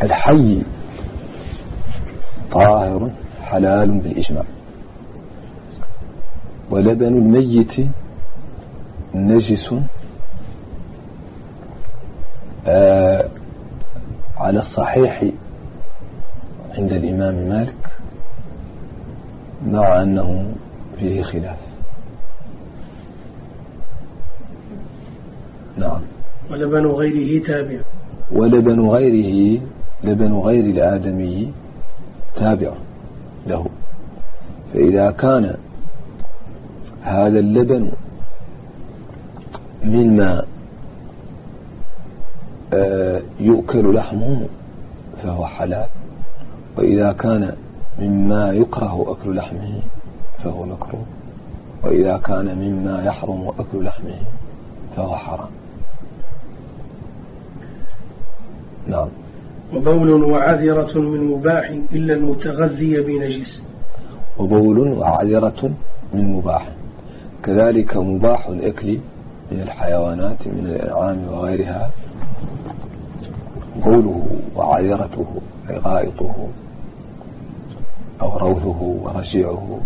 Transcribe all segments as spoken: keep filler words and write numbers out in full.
الحي طاهر حلال بالإجماع، ولبن الميت نجس آه على الصحيح عند الإمام مالك، مع أنه فيه خلاف. نعم. ولبن غيره تابع. ولبن غيره لبن غير الآدمي تابع له، فإذا كان هذا اللبن مما يؤكل لحمه فهو حلال، وإذا كان مما يكره أكل لحمه فهو مكروه، وإذا كان مما يحرم أكل لحمه فهو حرام. نعم. وبول وعذرة من مباح إلا المتغذي بنجس. وبول وعذرة من مباح، كذلك مباح الأكل من الحيوانات من الأنعام وغيرها، بوله وعذرته أي غائطه أو روثه ورجيعه،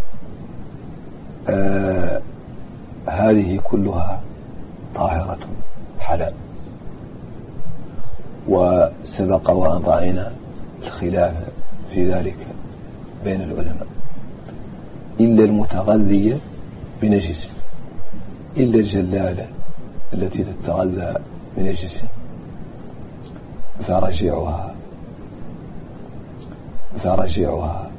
آه هذه كلها طاهرة حلال. وسبق وأن رأينا الخلاف في ذلك بين العلماء، إلا المتغذية بنجس، إلا الجلالة التي تتغذى بنجس فرجعها فرجعها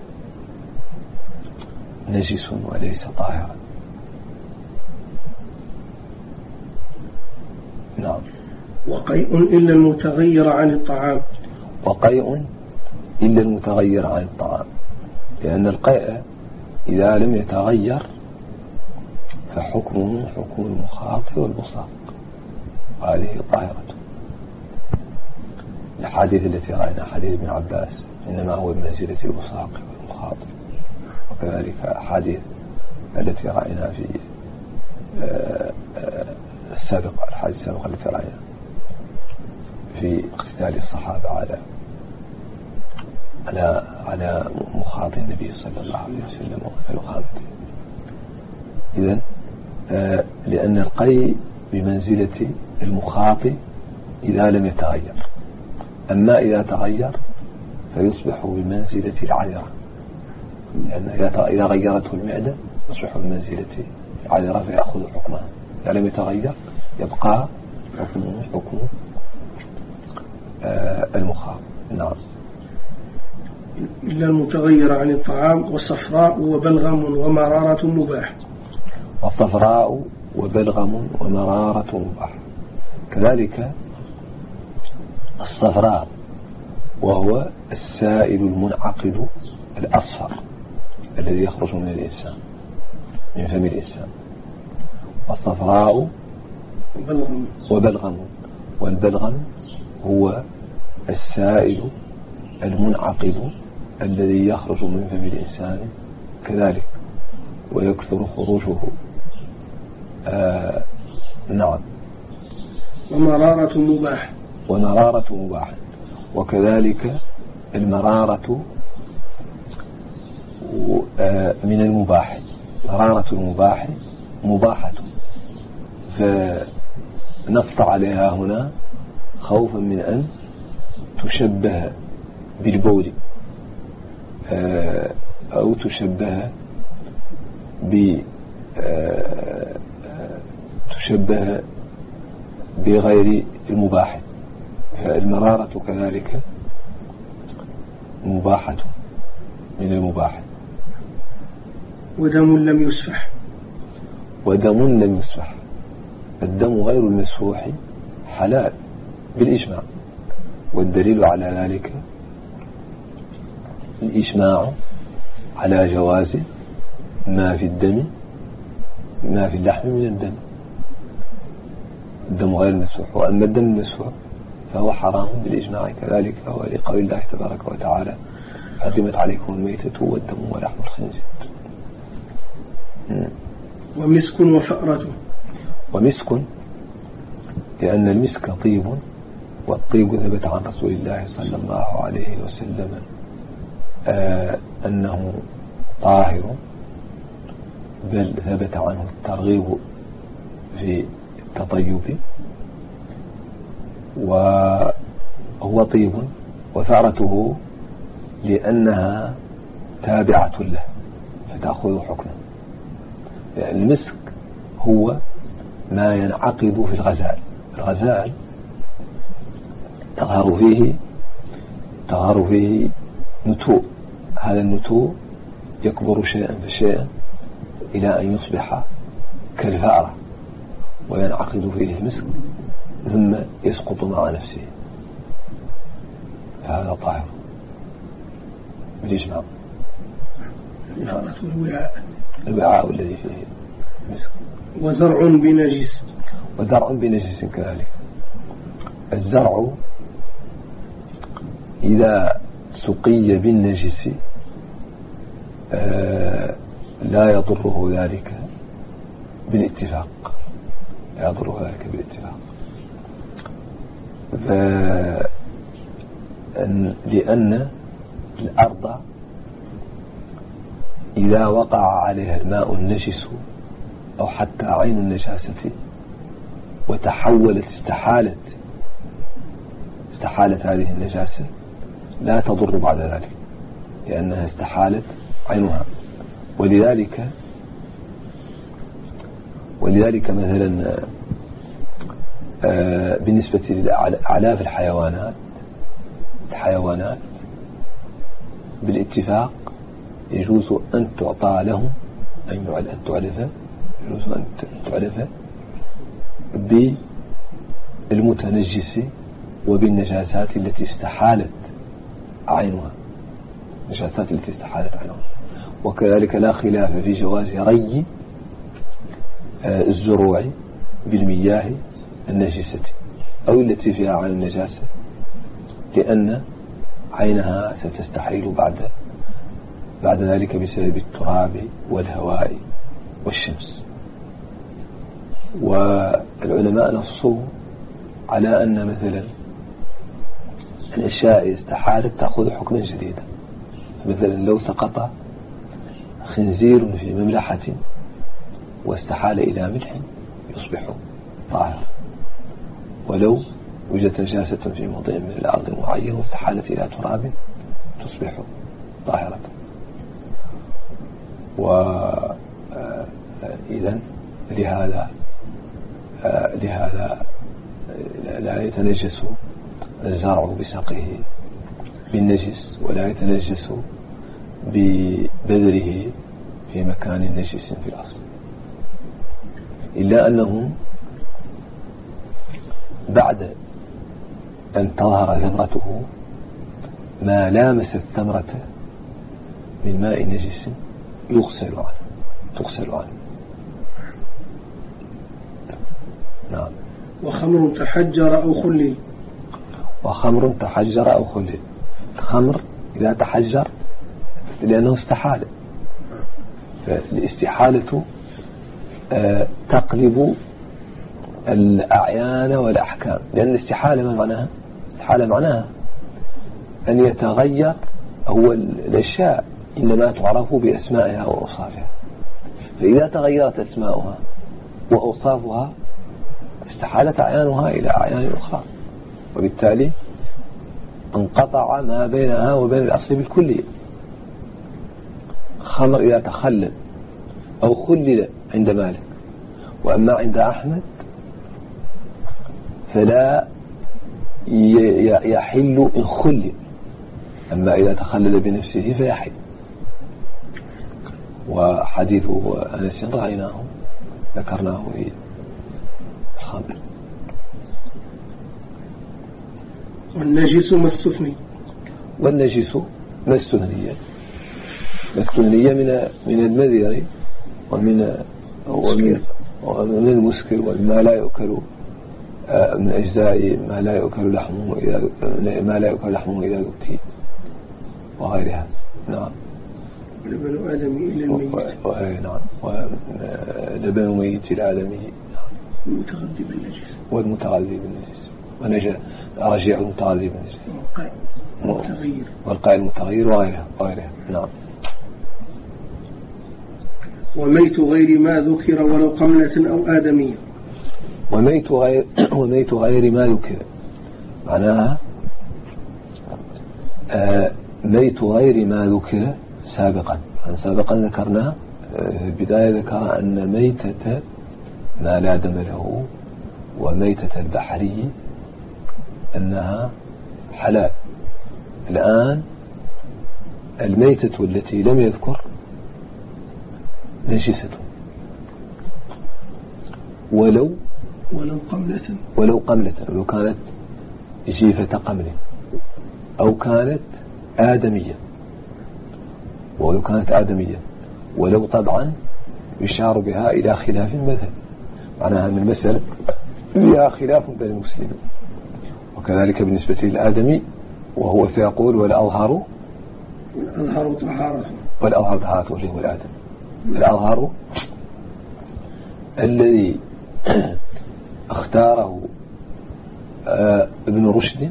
نجس وليس طاهرا. نعم. وقيء إلا المتغير عن الطعام. وقيء إلا المتغير عن الطعام، لأن القيء إذا لم يتغير فحكمه حكم المخاط والبصاق، وهذه طاهرة. الحديث التي رأينا حديث ابن عباس إنما هو بمنزلة البصاق والمخاط، وكذلك الحديث التي رأينا في السابق الحديث السابق التي رأينا في اقتتال الصحابة على على على مخاط النبي صلى الله عليه وسلم وفلقامته. إذن آه لأن القيء بمنزلة المخاط إذا لم يتغير، أما إذا تغير فيصبح بمنزلة العذرة، لأن إذا غيرته المعدة يصبح بمنزلة العذرة فيأخذ حكمها، إذا لم يتغير يبقى حكمه حكم آه المخاط. نعم. إلا المتغير عن الطعام. وصفراء وبلغم ومرارة مباح. وصفراء وبلغم ومرارة مباح، كذلك الصفراء وهو السائل المنعقد الأصفر الذي يخرج من الإنسان من فم الإنسان. والصفراء وبلغم. وبلغم والبلغم هو السائل المنعقد الذي يخرج من فم الإنسان كذلك ويكثر خروجه. آه نعم. ومرارة مباح. ومرارة مباح، وكذلك المرارة من المباح. مرارة المباح مباحة، فنص عليها هنا خوفا من أن تشبه بالبول أو تشبه ب تشبه بغير المباح. فالمرارة كذلك مباحة من المباح. ودم لم يسفح. ودم لم يسفح، الدم غير المسفوح حلال بالإجماع، والدليل على ذلك الإجماع على جواز ما في الدم ما في اللحم من الدم. الدم غير المسفوح، وأما الدم المسفوح فهو حرام بالإجماع كذلك، فهو لقول الله تبارك وتعالى حرمت عليكم الميتة والدم ولحم الخنزير. ومسك وفأرة. ومسك لأن المسك طيب والطيب ثبت عن رسول الله صلى الله عليه وسلم آه أنه طاهر، بل ثبت عنه الترغيب في التطيب، وهو طيب وثارته لأنها تابعة له فتأخذ حكمه. يعني المسك هو ما ينعقد في الغزال، الغزال تظهر فيه تظهر فيه نتوء، هذا النتوء يكبر شيئا فشيئا إلى أن يصبح كالفأرة وينعقد فيه المسك ثم يسقط مع نفسه، فهذا طاهر بالإجماع. الوعاء الوعاء الذي فيه المسك. وزرع بنجس وزرع بنجس كذلك. الزرع إذا سقي بالنجس آه لا يضره ذلك بالاتفاق، لا يضره ذلك بالاتفاق، لأن الأرض إذا وقع عليها الماء النجس أو حتى عين النجاسة وتحولت استحالت استحالت هذه النجاسة لا تضر بعد ذلك، لأنها استحالت عينها. ولذلك ولذلك مثلا بالنسبة لأعلاف الحيوانات الحيوانات بالاتفاق يجوز أن تعطى لهم أن تعرف يجوز أن تعرف بالمتنجس وبالنجاسات التي استحالت عينها، النجاسات التي استحالت عينها. وكذلك لا خلاف في جواز ري الزروع بالمياه النجسة أو التي فيها عين النجاسة، لأن عينها ستستحيل بعد بعد ذلك بسبب التراب والهواء والشمس. والعلماء نصوا على أن مثلا الأشياء استحالت تأخذ حكما جديدا. مثلا لو سقط خنزير في مملحة واستحال إلى ملح يصبح طاهر، ولو وجدت نجاسة في موضع من الأرض المعين واستحالت إلى تراب تصبح طاهرة. وإذن لهذا لهذا لا يتنجس الزرع بسقه بالنجس ولا يتنجس ببذره في مكان نجس في الأصل، إلا أنه بعد أن تظهر ثمرته ما لامس الثمرة من ماء نجس يغسل عنه تغسل عنه. نعم. وخمر تحجر أو خلل وخمر تحجر أو خلل. الخمر إذا تحجر لأنه استحال، فالاستحالة آه تقلب الأعيان والأحكام، لأن الاستحالة ما معناها؟ الاستحالة معناها أن يتغير هو الأشياء إنما تعرف بأسمائها وأوصافها، فإذا تغيرت أسماؤها وأوصافها استحالت أعيانها إلى أعيان أخرى، وبالتالي انقطع ما بينها وبين الأصل بالكلية. خمر إذا تخلل أو خلل عند مالك، وأما عند أحمد فلا يحل إن خلل، أما إذا تخلل بنفسه فيحل. وحديث أنس رأيناه ذكرناه في الخمر. والنجس ما استثني. والنجس ما استثني ما استثني من من المذر ومن ومن ومن المسكر وما لا يؤكل من أجزاء ما لا يؤكل لحمه إذا ما لا يؤكل لحمه إذا ذكي وغيرها. نعم. لبن آدمي إلى الميت. نعم. ولبن ميت إلى آدمي. المتغذي بالنجس. والمتغذي بالنجس. ونجا رجيع المتغذي بنجس متغير والقائل المتغير وغيره وغيره. نعم. وميت غير ما ذكر ولو قملة أو آدمية. وميت غير وميت غير ما ذكر معناها آه ميت غير ما ذكر سابقا. سابقا ذكرنا في البداية ذكر أن ميتة ما لا دم له وميتة البحري أنها حلال. الآن الميتة التي لم يذكر نجسة ولو ولو قملة ولو قملة ولو كانت جيفة قمل أو كانت آدمية ولو كانت آدمية ولو طبعا يشار بها إلى خلاف المذهب معناها من المسألة فيها خلاف بين المسلمين. وكذلك بالنسبة للآدمي وهو سيقول والأظهر والأظهر طهارة والأظهر طهارة اللي هو الآدم. الأظهر الذي اختاره آه ابن رشد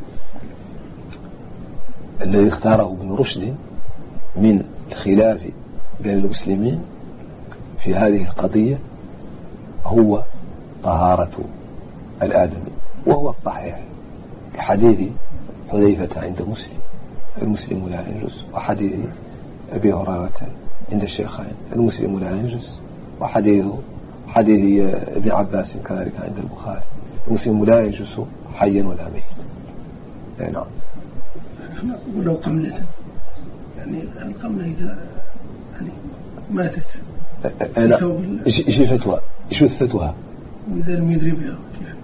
الذي اختاره ابن رشد من الخلاف بين المسلمين في هذه القضية هو طهارة الآدمي وهو الصحيح كحديث حذيفة عند مسلم المسلم لا ينجس وحديث أبي هريرة عند الشيخين المسلم لا ينجس وحديث حديث ابن عباس كذلك عند البخاري المسلم لا ينجس حيا ولا ميتا. نعم. ولو قملة يعني القملة إذا يعني ماتت أنا جيفتها جثتها وإذا لم يدري بها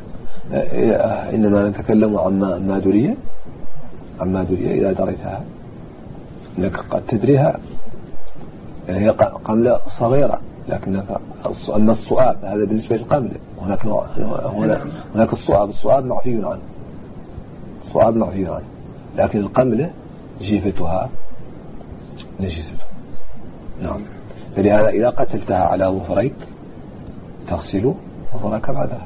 إنما نتكلم عن مادورية عن مادورية إذا دريتها إنك قد تدريها هي قملة صغيرة لكنك أما الصؤاب هذا بالنسبة للقملة هناك نوع هناك الصؤاب الصؤاب معفي عنه الصؤاب معفي عنه لكن القملة جيفتها نجسة. نعم. فلهذا إذا قتلتها على ظفريك تغسل ظفرك بعدها.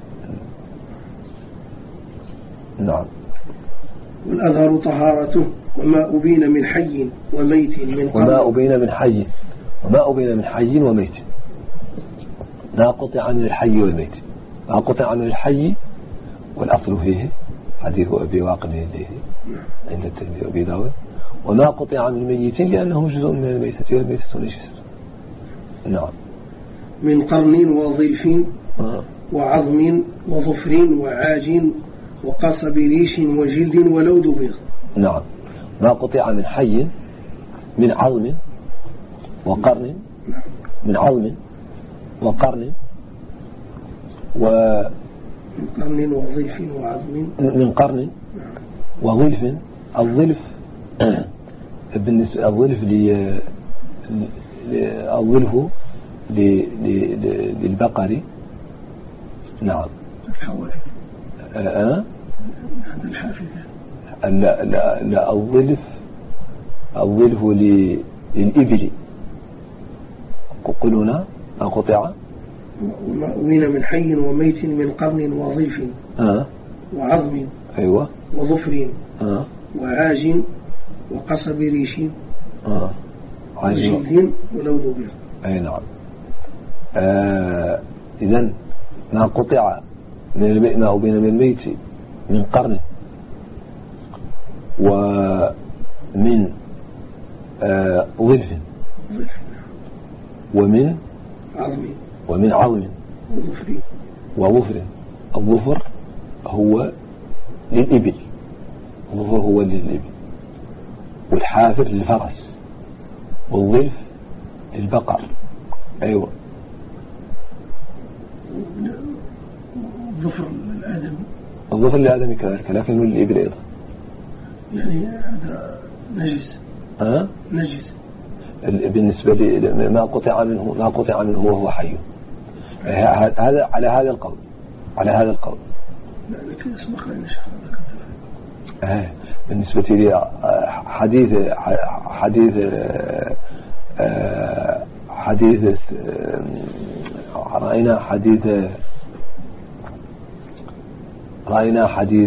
نعم. والأظهر طهارته وما أبين من حي وميت من قبل وما أبين من حي وما أبين من حي وميت ما قطع من الحي والميت ما قطع من الحي والأصل فيه حديث أبي واقد الليثي عند الترمذي وأبي داود وما قطع من ميت لأنه جزء من الميتة والميتة نجسة. نعم. من قرن وظلف آه. وعظم وظفر وعاج وقصب ريش وجلد ولو دبغ. نعم. ما قطع من حي من عظم وقرن من عظم وقرن و من قرن وظلف وعظم من قرن وظلف الظلف بالنسبة الظلف ل الظلف للبقر. نعم. أه الحافظ لا لا لا الظلف الظلف للإبل قلنا قطع وين من حي وميت من قرن وظلف آه. وعظم أيوة وظفر آه. وعاج وقصب ريش آه. وجلد ولو دبر. أي نعم. آه. إذن ما قطع من المئنة أو بين من الميت من قرن ومن آه ظلف ومن عظم ومن عظم وظفر وظفر الظفر هو للإبل الظفر هو للإبل والحافر للفرس والظلف للبقر. أيوة. الظفر للآدم الظفر للآدم كذلك لكن للإبل أيضا يعني هذا نجس. أه؟ نجس بالنسبة لي ما قطع منه ما قطع منه وهو حي. هذا على هذا القول على هذا القول. لا لكن اسمح لي نشرح لك. آه. بالنسبة لي حديث حديث حديث رأينا حديث رأينا حديث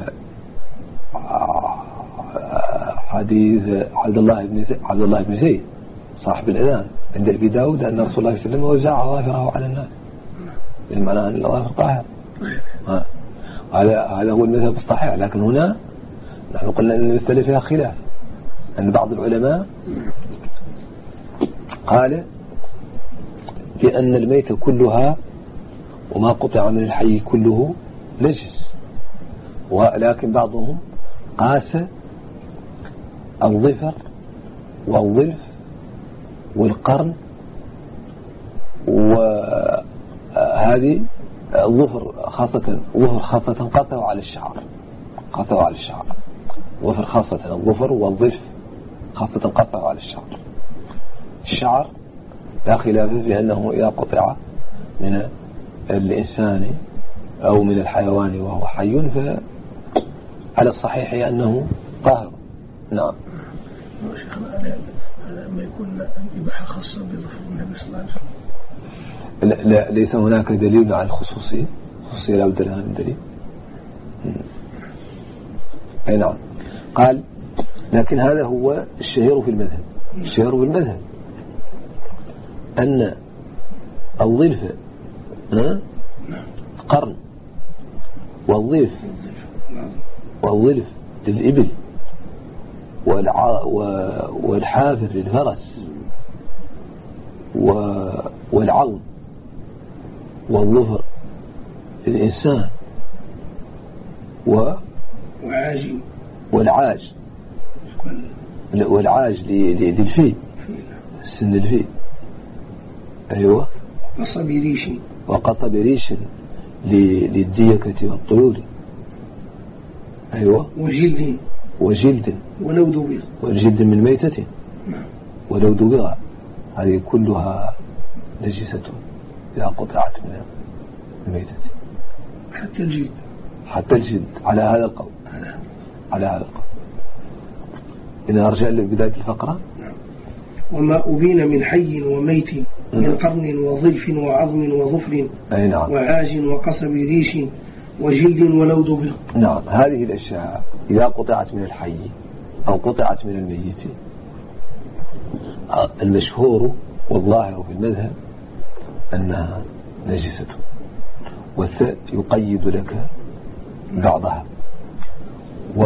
حديث عبد الله بن زيد عبد الله بن زيد صاحب الأذان عند أبي داود أن رسول الله صلى الله عليه وسلم وزع ظافره على الناس، بالمعنى أن الظافر طاهر. هذا هذا هو المذهب الصحيح. لكن هنا نحن قلنا أن المسألة فيها خلاف، أن بعض العلماء قال بأن الميتة كلها وما قطع من الحي كله نجس، ولكن بعضهم قاس الظفر والظلف والقرن، وهذه الظفر خاصة ظفر خاصة قطعوا على الشعر قطعوا على الشعر ظفر خاصة الظفر والظلف خاصة قطعوا على الشعر. الشعر لا خلاف في أنه إذا قطع من الإنسان أو من الحيوان وهو حي فعلى الصحيح أنه طاهر. نعم. شيخنا لما يكون إباحة خاصة بظفر النبي صلى الله عليه وسلم لا, لا ليس هناك دليل على الخصوصية، خصوصية لا بد لها من دليل. أي نعم. قال لكن هذا هو الشهير في المذهب. الشهير في المذهب أن الظلف قرن والظلف والظلف للإبل والحافر للفرس والعظم والظفر للإنسان والعاج والعاج للفيل سن الفيل. أيوة. قصب ريش وقصب ريش للديكة والطيور. أيوة. وجلد وجلد ولو دبغ والجلد من ميتة ولو دبغ، هذه كلها نجسة إذا قطعت من الميتة حتى الجلد حتى الجلد على هذا القول على هذا القول. إن أرجع لبداية الفقرة. وما أبين من حي وميت من قرن وظلف وعظم وظفر نعم. وعاج وقصب ريش وجلد ولو دبغ. نعم. هذه الأشياء إذا قطعت من الحي أو قطعت من الميت المشهور والظاهر في المذهب أنها نجسة، والثالث يقيد لك بعضها. و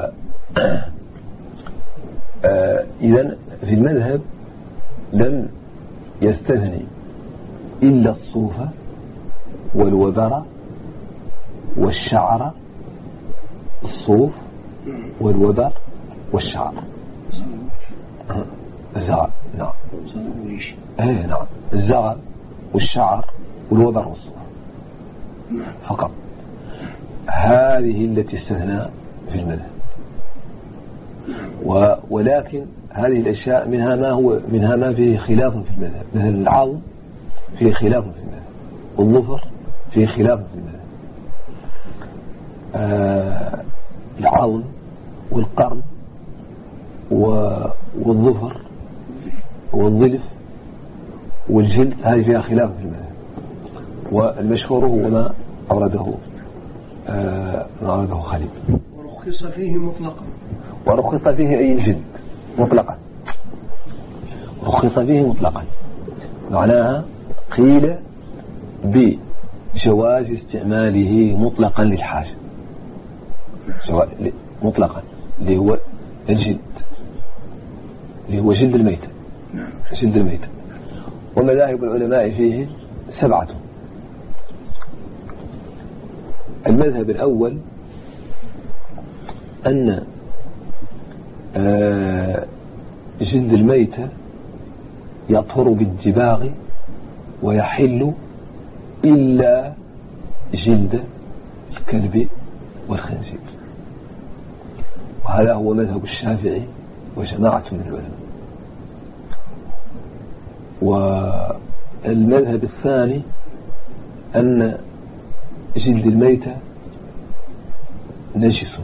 إذن في المذهب لم يستثني إلا الصوف والوبر والشعر، الصوف والوبر والشعر الزغل. نعم. ايه نعم. الزغل والشعر والوبر والصوف فقط، هذه التي استثنى في المذهب. ولكن هذه الأشياء منها ما هو منها ما فيه خلاف في المذهب، مثل العظم فيه خلاف في المذهب، والظفر فيه خلاف في المذهب. آه العظم والقرن والظفر والظلف والجلد هذه فيها خلاف في المذهب، والمشهور هو ما أورده آه ما أورده خليل. ورخص فيه مطلقا ورخص فيه أي الجلد مطلقا رخص فيه مطلقا معناها قيل بجواز استعماله مطلقا للحاجة مطلقا اللي هو الجلد اللي هو جلد الميتة جلد الميتة. ومذاهب العلماء فيه سبعة. المذهب الأول أن جلد الميتة يطهر بالدباغ ويحل إلا جلد الكلب والخنزير، وهذا هو مذهب الشافعي وجماعة من العلماء. والمذهب الثاني أن جلد الميتة نجس،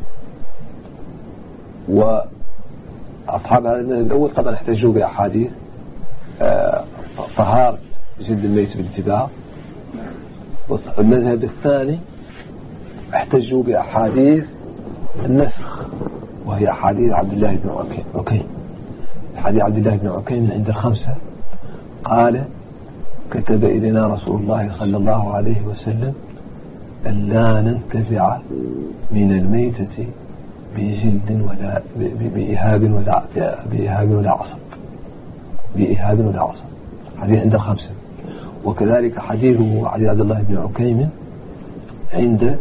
وأصحاب هذا المذهب الأول طبعا احتجوا بأحاديث طهارة جلد الميت بالاتباع. والمذهب الثاني احتجوا بأحاديث النسخ، وهي أحاديث عبد الله بن عكيم. حديث عبد الله بن عكيم عند الخمسة قال: كتب إلينا رسول الله صلى الله عليه وسلم أن لا ننتفع من الميتة بجلد ولا بإهاب ولا بإهاب ولا عصب بإهاب ولا عصب. حديث عند الخمسة. وكذلك حديثه حديث عبد الله بن عكيم عند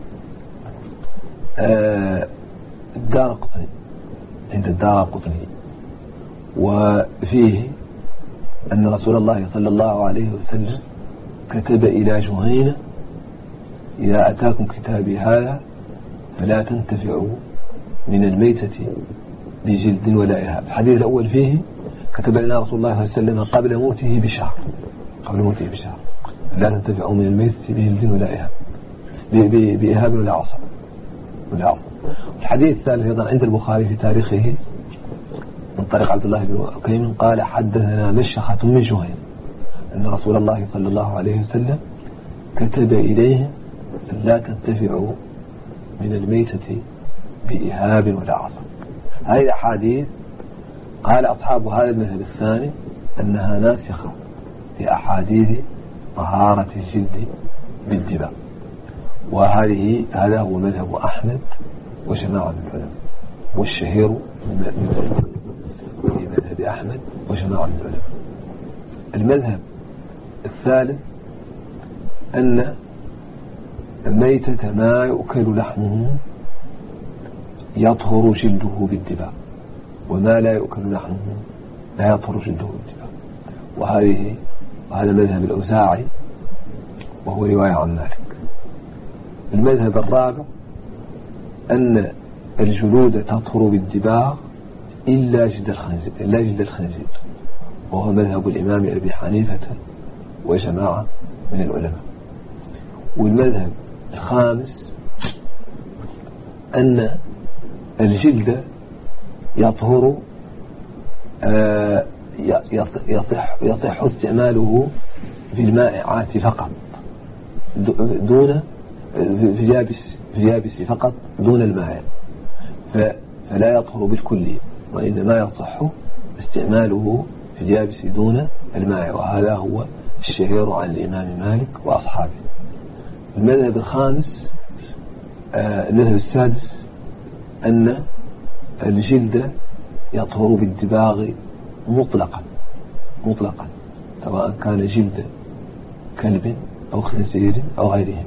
الدارقطني عند الدارقطني وفيه أن رسول الله صلى الله عليه وسلم كتب إلى جهينة: إذا أتاكم كتابي هذا فلا تنتفعوا من الميتة بجلد ولا إهاب. الحديث الأول فيه: كتب لنا رسول الله صلى الله عليه وسلم قبل موته بشهر قبل موته بشهر لا تنتفعوا من الميتة بجلد ولا إهاب بإهاب ولا عصب ولا عصب. الحديث الثالث أيضا عند البخاري في تاريخه من طريق عبد الله بن عكيم قال: حدثنا مشخة من جهين أن رسول الله صلى الله عليه وسلم كتب إليه أن لا تنتفعوا من الميتة بإهاب ولا عصب. هذه الأحاديث قال أصحاب هذا المذهب الثاني أنها ناسخة في أحاديث طهارة الجلد بالدماء، وهذه هذا هو مذهب أحمد وجماعة من العلماء، والشهير من مذهب أحمد وجماعة من العلماء. المذهب الثالث أن الميتة ما يؤكل لحمه يطهر جلده بالدماء، وما لا يؤكل لحمه لا يطهر جلده بالدماء. وهذه وهذا مذهب الأوزاعي وهو رواية عن مالك. المذهب الرابع أن الجلود تطهر بالدباغ إلا جلد الخنزير إلا جلد الخنزير وهو مذهب الإمام أبي حنيفة وجماعة من العلماء. والمذهب الخامس أن الجلد يطهر آه يصح يصح استعماله في المائعات فقط دون في يابس في يابس فقط دون الماء، فلا يطهر بالكلية، وإنما يصح استعماله في اليابس دون الماء. وهذا هو الشهير عن الإمام مالك وأصحابه. المذهب الخامس آه المذهب السادس أن الجلد يطهر بالدباغ مطلقا مطلقا سواء كان جلد كلب أو خنزير أو غيرهم.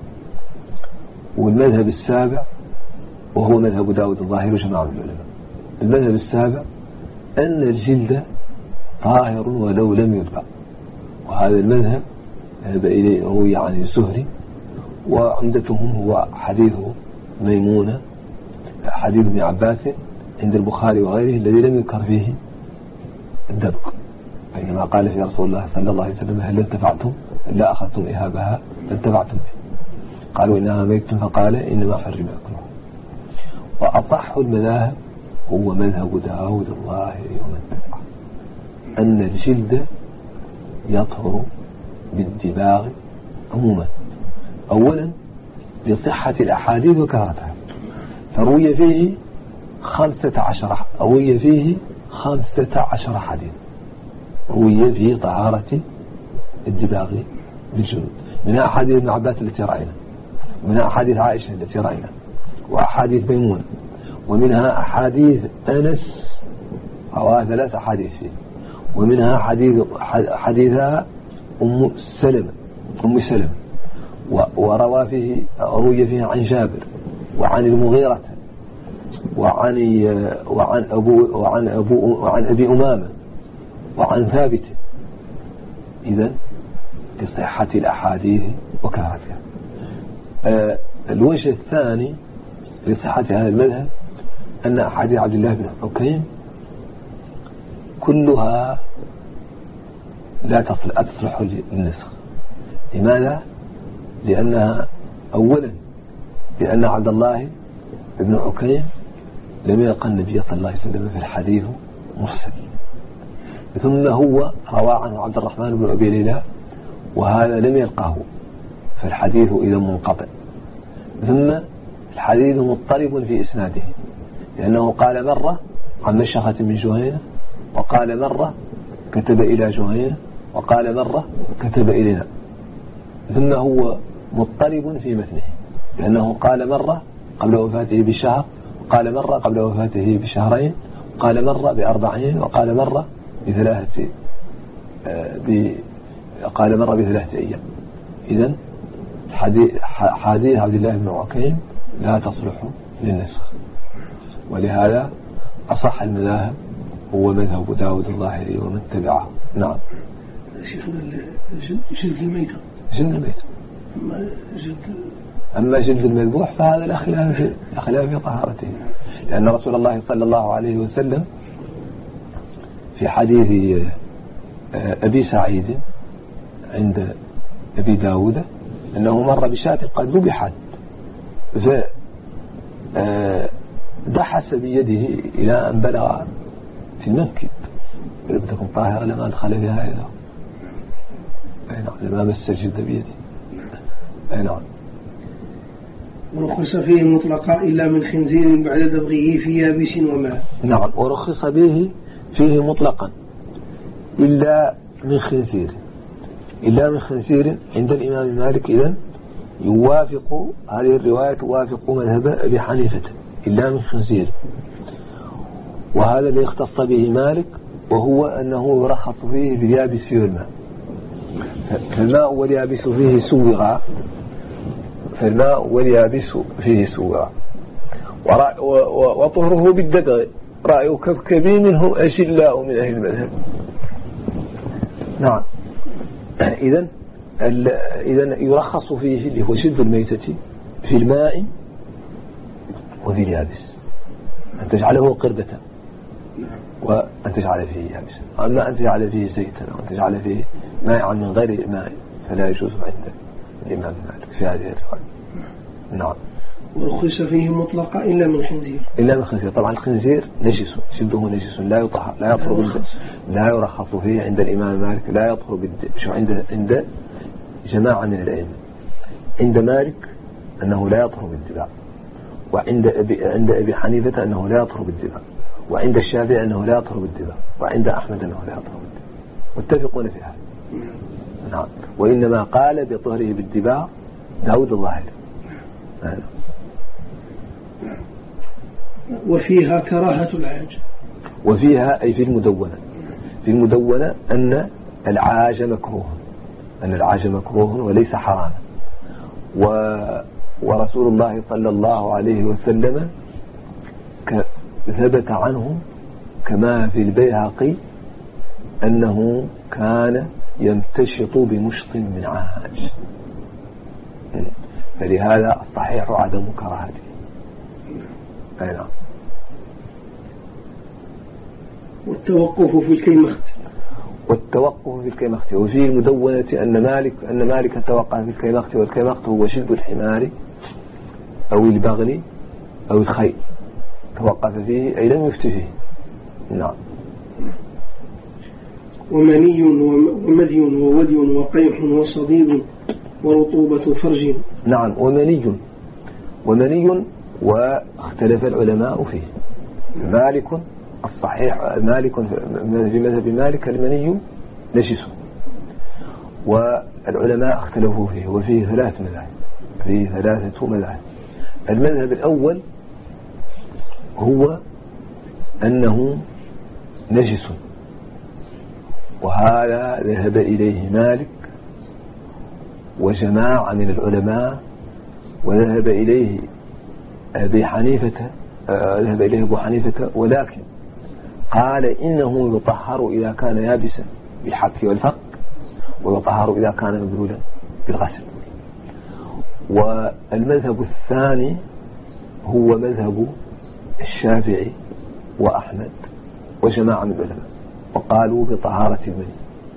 والمذهب السابع وهو مذهب داود الظاهر وجماعة من العلماء، المذهب السابع أن الجلد طاهر ولو لم يذبح، وهذا المذهب ذهب إليه روي عن الزهري، وعمدتهم هو حديث ميمونة حديث ابن عباس عند البخاري وغيره الذي لم يذكر فيه الدبق، بينما قال في رسول الله صلى الله عليه وسلم: هل انتفعتم إلا أخذتم إهابها فانتفعتم به؟ قالوا: إنها ميت، فقال: إنما حرم أكلها. وأصح المذاهب هو مذهب داود الظاهري ومن تبعه أن الجلد يطهر بالدباغ عموما، أولا لصحة الأحاديث وكثرتها، فروي فيه خمسة عشر روي فيه خمسة عشر حديث روي فيه طهارة الدباغ بالجلود، منها أحاديث ابن عباس التي رأينا، ومنها أحاديث عائشة التي رأينا، وأحاديث ميمونة، ومنها أحاديث أنس أو ثلاث أحاديث فيه، ومنها حديث حديثها أم سلمة أم سلمة وروى فيه روي فيه عن جابر وعن المغيرة وعن وعن أبو وعن أبو وعن أبي أمامة وعن ثابت. إذن لصحة الأحاديث وكثرتها. آه الوجه الثاني لصحة هذا المذهب أن أحاديث عبد الله بن عكيم كلها لا تصلح للنسخ. لماذا؟ لأنها أولا لأن عبد الله بن عكيم لم يلقى النبي صلى الله عليه وسلم في الحديث مرسل، ثم هو روى عنه عبد الرحمن بن أبي ليلى وهذا لم يلقاه، فالحديث إذا منقطع. ثم الحديث مضطرب في إسناده، لأنه قال مرة عن مشخة من جهينة، وقال مرة كتب إلى جهينة، وقال مرة كتب إلينا، ثم هو مضطرب في متنه، لأنه قال مرة قبل وفاته بشهر، وقال مرة قبل وفاته بشهرين، وقال مرة بأربعين، وقال مرة بثلاثة ب... قال مرة بثلاثة أيام. إذن حديث عبد الله بن عكيم لا تصلح للنسخ، ولهذا أصح المذاهب هو مذهب داود الظاهري ومن تبعه. نعم. شيخنا جلد الميتة جلد الميتة أما جلد أما جلد المذبوح فهذا الأخلاف في الأخلاف في طهارته، لأن رسول الله صلى الله عليه وسلم في حديث أبي سعيد عند أبي داود أنه مر بشاة قد ذبحت فدحس بيده إلى أن بلغ في المنكب، لم تكن طاهرة لما أدخل بها إلى أي نعم لما مس الجلد بيده. أي نعم. ورخص فيه مطلقا إلا من خنزير بعد دبغه في يابس وماء. نعم، ورخص به فيه مطلقا إلا من خنزير، إلا من خنزير عند الإمام مالك. إذن يوافق هذه الرواية توافق مذهب أبي حنيفة إلا من خنزير، وهذا اللي اختص به مالك، وهو أنه يرخص فيه باليابس والماء. فالماء واليابس فيه سوغا، فالماء واليابس فيه سوغا، وطهره بالدبغ رأي كبكبي منهم أشلاء من أهل المذهب. نعم. إذن إذن يرخص فيه اللي هو شد الميتة في الماء وفي اليابس، أن تجعله قردة وأن تجعل فيه يابسا، أما أن تجعل فيه زيتا وأن تجعل فيه مائعا من غير ماء فلا يجوز عند الإمام مالك في هذه الرواية. نعم. ورخص فيه مطلقا إلا من خنزير، إلا من خنزير. طبعا الخنزير نجس، شده نجس لا يطهر، لا يطهر، لا يرخص فيه عند الإمام مالك، لا يطهر بالدم. شو عند عند جماعة من العلم، عند مالك أنه لا يطهر بالدماء، وعند أبي عند أبي حنيفة أنه لا يطهر بالدماء، وعند الشافعي أنه لا يطهر بالدماء، وعند أحمد أنه لا يطهر بالدماء، متفقون في هذا. نعم. وإنما قال بطهره بالدماء داود الظاهري. نعم. وفيها كراهة العاج، وفيها أي في المدونة، في المدونة أن العاج مكروه، أن العاج مكروه وليس حراما. و ورسول الله صلى الله عليه وسلم ثبت عنه كما في البيهقي أنه كان يمتشط بمشط من عاج، فلهذا الصحيح عدم كراهته. أي نعم. والتوقف في الكيمخت، والتوقف في الكيمخت. وفي المدونة أن مالك أن مالك توقف في الكيمخت، والكيمخت هو شلب الحمار أو البغل أو الخيل، توقف فيه أي لم يفت فيه. نعم. ومني ومذي وودي وقيح وصديد ورطوبة فرج. نعم. ومني ومني واختلف العلماء فيه. مالك الصحيح مالك في مذهب مالك المني نجس، والعلماء اختلفوا فيه، وفيه ثلاث مذاهب، فيه ثلاثة مذاهب. المذهب الأول هو أنه نجس، وهذا ذهب إليه مالك وجماعة من العلماء، وذهب إليه أبي حنيفة ذهب إليه أبو حنيفة، ولكن قال إنه يطهر إذا كان يابسا بالحك والفك، ويطهر إذا كان مبلولا بالغسل. والمذهب الثاني هو مذهب الشافعي وأحمد وجماعة من العلماء، وقالوا بطهارة المني،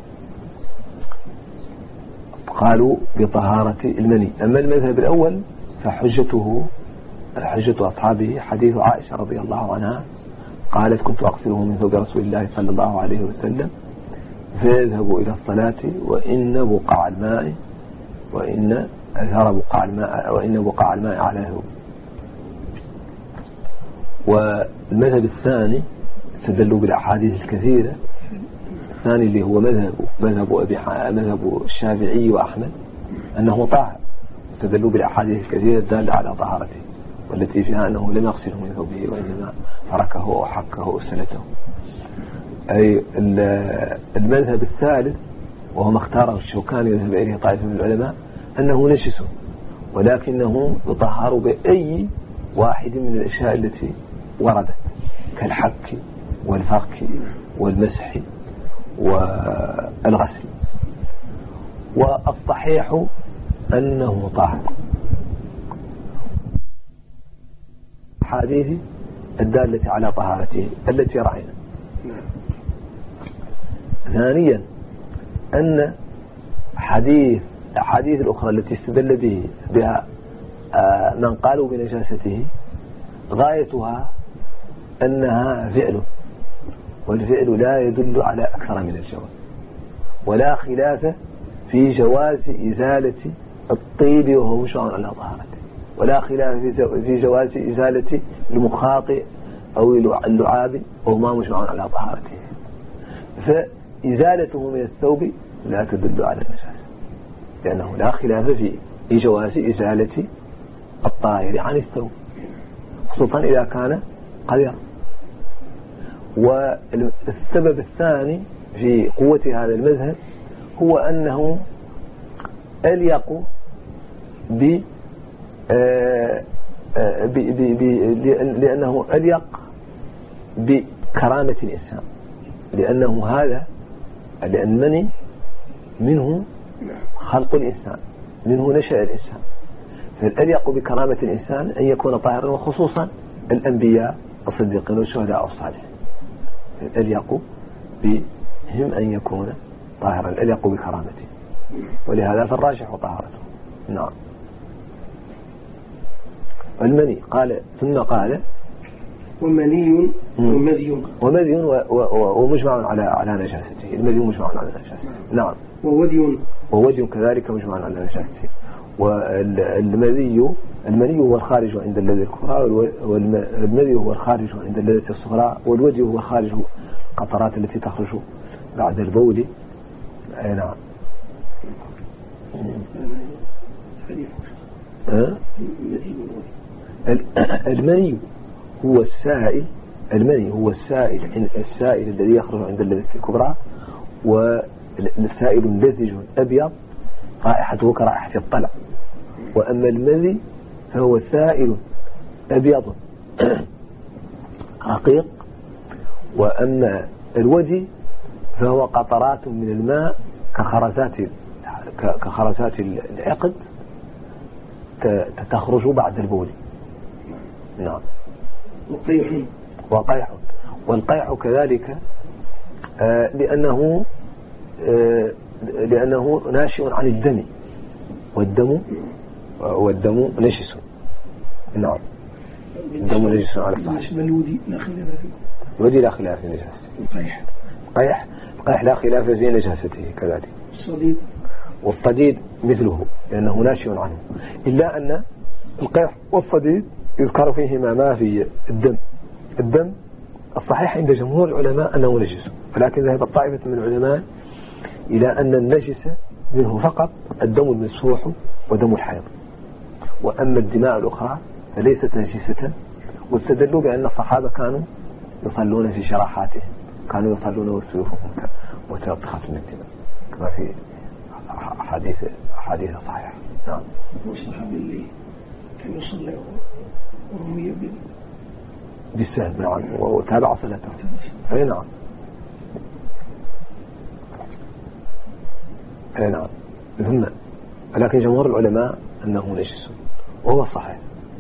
قالوا بطهارة المني. أما المذهب الأول فحجته حجة أصحابه حديث عائشة رضي الله عنها قالت كنت أغسله من ثوب رسول الله صلى الله عليه وسلم فيذهب إلى الصلاة وإن بقع الماء وإن أثار بقاع الماء وإن بقاع الماء على ثوب. والمذهب الثاني استدلوا بالأحاديث الكثيرة. الثاني اللي هو مذهب مذهب أبي مذهب الشافعي وأحمد أنه طاهر، استدلوا بالأحاديث الكثيرة الدالة على طهارته والتي فيها أنه لم يغسله من ثوبه وإنما فركه وحكه وسلته. أي المذهب الثالث وهو ما اختاره الشوكاني وذهب إليه طائفة من العلماء أنه نجس ولكنه يطهر بأي واحد من الأشياء التي وردت كالحك والفرك والمسح والغسل. والصحيح أنه طاهر. حديث الدالة على طهارته التي رأينا. ثانيا أن حديث الأحاديث الأخرى التي استدل به بها من قالوا بنجاسته غايتها أنها فعل، والفعل لا يدل على أكثر من الجواز، ولا خلاف في جواز إزالة الطيب وهو مشروع على طهارته، ولا خلاف في جواز إزالة المخاط أو اللعاب وهو ما مشروع على طهارته. فإزالته من الثوب لا تدل على النجاسة، لأنه لا خلاف في جواز إزالة الطاهر عن الثوب خصوصا إذا كان قذرا. والسبب الثاني في قوة هذا المذهب هو أنه أليق ب لأنه أليق بكرامة الإنسان، لأنه هذا لأن مني منه خلق الإنسان، منه نشأ الإنسان، فالأليق بكرامة الإنسان أن يكون طاهرا، وخصوصا الأنبياء الصديقين والشهداء الصالحين الأليق بهم أن يكون طاهرا، الأليق بكرامته، ولهذا فالراجح طهارته. نعم. المني قال ثم قال ومني ومذي ومذي ومجمع على على نجاسته، المذي مجمع على نجاسته. نعم. وودي وودي كذلك مجمع على نجاسته. والمذي المني هو الخارج عند اللذة الكبرى، والمذي هو الخارج عند اللذة الصغرى، والودي هو الخارج القطرات التي تخرج بعد البول. أي نعم. المني هو السائل، المني هو السائل السائل الذي يخرج عند اللذة الكبرى، والسائل لزج أبيض رائحته كرائحة الطلع. وأما المذي فهو سائل أبيض رقيق. وأما الودي فهو قطرات من الماء كخرزات كخرزات العقد تخرج بعد البول. نعم. وقيح وقيح والقيح كذلك آه لأنه آه لأنه ناشئ عن الدم، والدم والدم نجس. نعم. الدم نجس على الصحيح. الودي لا خلاف فيه. الودي لا خلاف في نجاسته. القيح قيح القيح لا خلاف في نجاسته كذلك. الصديد والصديد مثله لأنه ناشئ عنه، إلا أن القيح والصديد يذكر فيهما ما في الدم. الدم الصحيح عند جمهور العلماء أنه نجس، ولكن ذهب طائفة من العلماء إلى أن النجس منه فقط الدم المسفوح ودم الحيض، وأما الدماء الأخرى فليست نجسة. واستدلوا بأن الصحابة كانوا يصلون في شراحاتهم، كانوا يصلون وسيوفهم متلطخة من الدماء كما في حديث حديث صحيح. نعم. والصحابي اللي كان يصلي ورمي بالسهم. نعم. وتابع صلاته. أي نعم. أي نعم. ثم ولكن جمهور العلماء أنه نجس وهو الصحيح.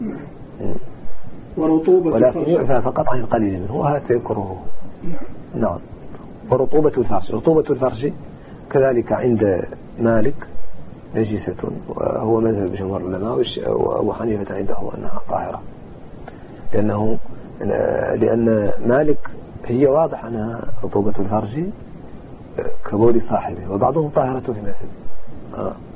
ورطوبة ولكن يعفى فقط عن القليل منه، وهذا سيذكره. نعم. ورطوبة الفرش، رطوبة الفرش كذلك عند مالك نجسة، وهو مذهب جمهور العلماء، وأبو حنيفة عنده أنها طاهرة، لأنه لأن مالك هي واضح أنها رطوبة الفرج كبول صاحبه، وبعضهم طاهرة في مثل آه.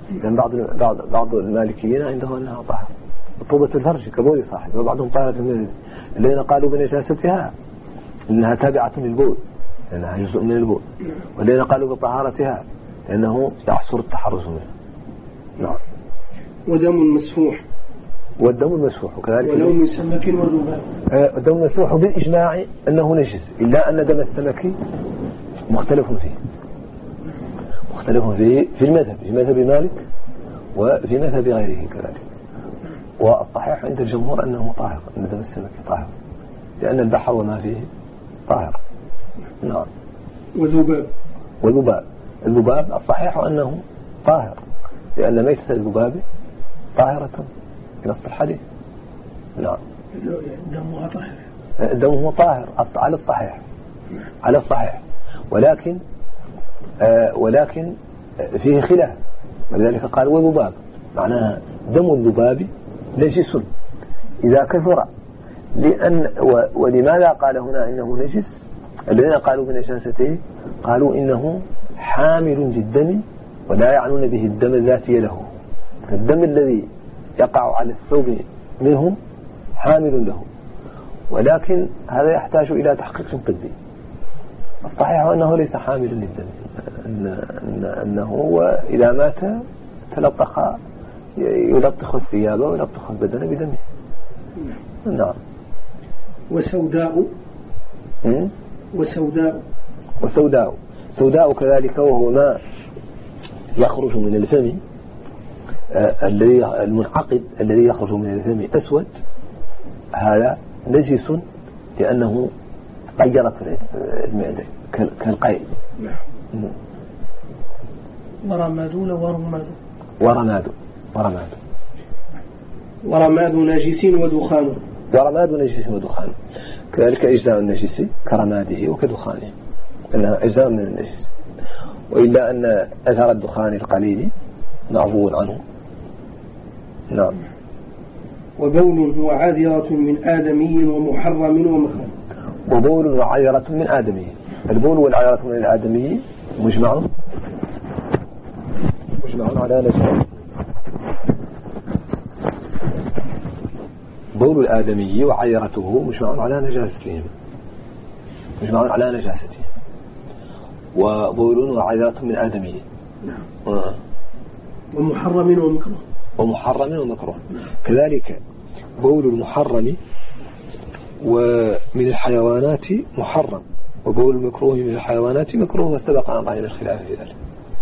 لأن بعض بعض بعض المالكيين عنده أنها طاهرة. رطوبة الفرج كبول صاحب، وبعضهم طاهرة من الذين قالوا بنجاستها إنها تابعة للبول لأنها جزء من البول، والذين قالوا بطهارتها لأنه يعصر التحرز منها. نعم. ودم مسفوح. والدم المسفوح كذلك. ولون من سمك وذباب. الدم المسفوح بالإجماع أنه نجس، إلا أن دم السمك مختلف فيه مختلف فيه في المذهب، في مذهب مالك وفي مذهب غيره كذلك. والصحيح عند الجمهور أنه طاهر، أن دم السمك طاهر لأن البحر وما فيه طاهر. نعم. وذباب. وذباب الذباب الصحيح أنه طاهر لأن ميتة الذباب طاهرة في نص الحديث. نعم. دمها طاهر. دمه طاهر على الصحيح على الصحيح ولكن آه ولكن فيه خلاف، ولذلك قال وذباب، معناها دم الذباب نجس إذا كثر. لأن ولماذا قال هنا إنه نجس؟ الذين قالوا بنجاسته قالوا إنه حامل للدم ولا يعنون به الدم الذاتي له، فالدم الذي يقع على الثوب منهم حامل له، ولكن هذا يحتاج إلى تحقيق طبي. الصحيح أنه ليس حامل للدم، إن أنه إذا مات تلطخ يلطخ الثياب ويلطخ البدن بدمه. نعم. وسوداء. م? وسوداء. وسوداء سوداء كذلك، وهو ما يخرج من الفم الذي المنعقد الذي يخرج من الفم أسود، هذا نجس لأنه غيرت المعدة كالقيء. ورمادون ورماد ورماد ورماد ورماد نجس ودخان. ورماد نجس ودخان كذلك أجزاء النجس كرماده وكدخانه، أنها أجزاء من النجس، وإلا أن أثر الدخان القليل معفو عنه. نعم. وبول وعاذرة من آدمي ومحرم ومكروه. وبول وعاذرة من آدمي، البول والعاذرة من الآدمي مجمع مجمع على نجاسته. بول الآدمي وعاذرته مجمع على نجاستهم مجمع على نجاسته وبول وعاذرة من آدمي. نعم. ومحرم ومكروه. ومحرم ومكروه كذلك. بول المحرم ومن الحيوانات محرم، وبول المكروه من الحيوانات مكروه، واستبق عن ضعين الخلاف في ذلك.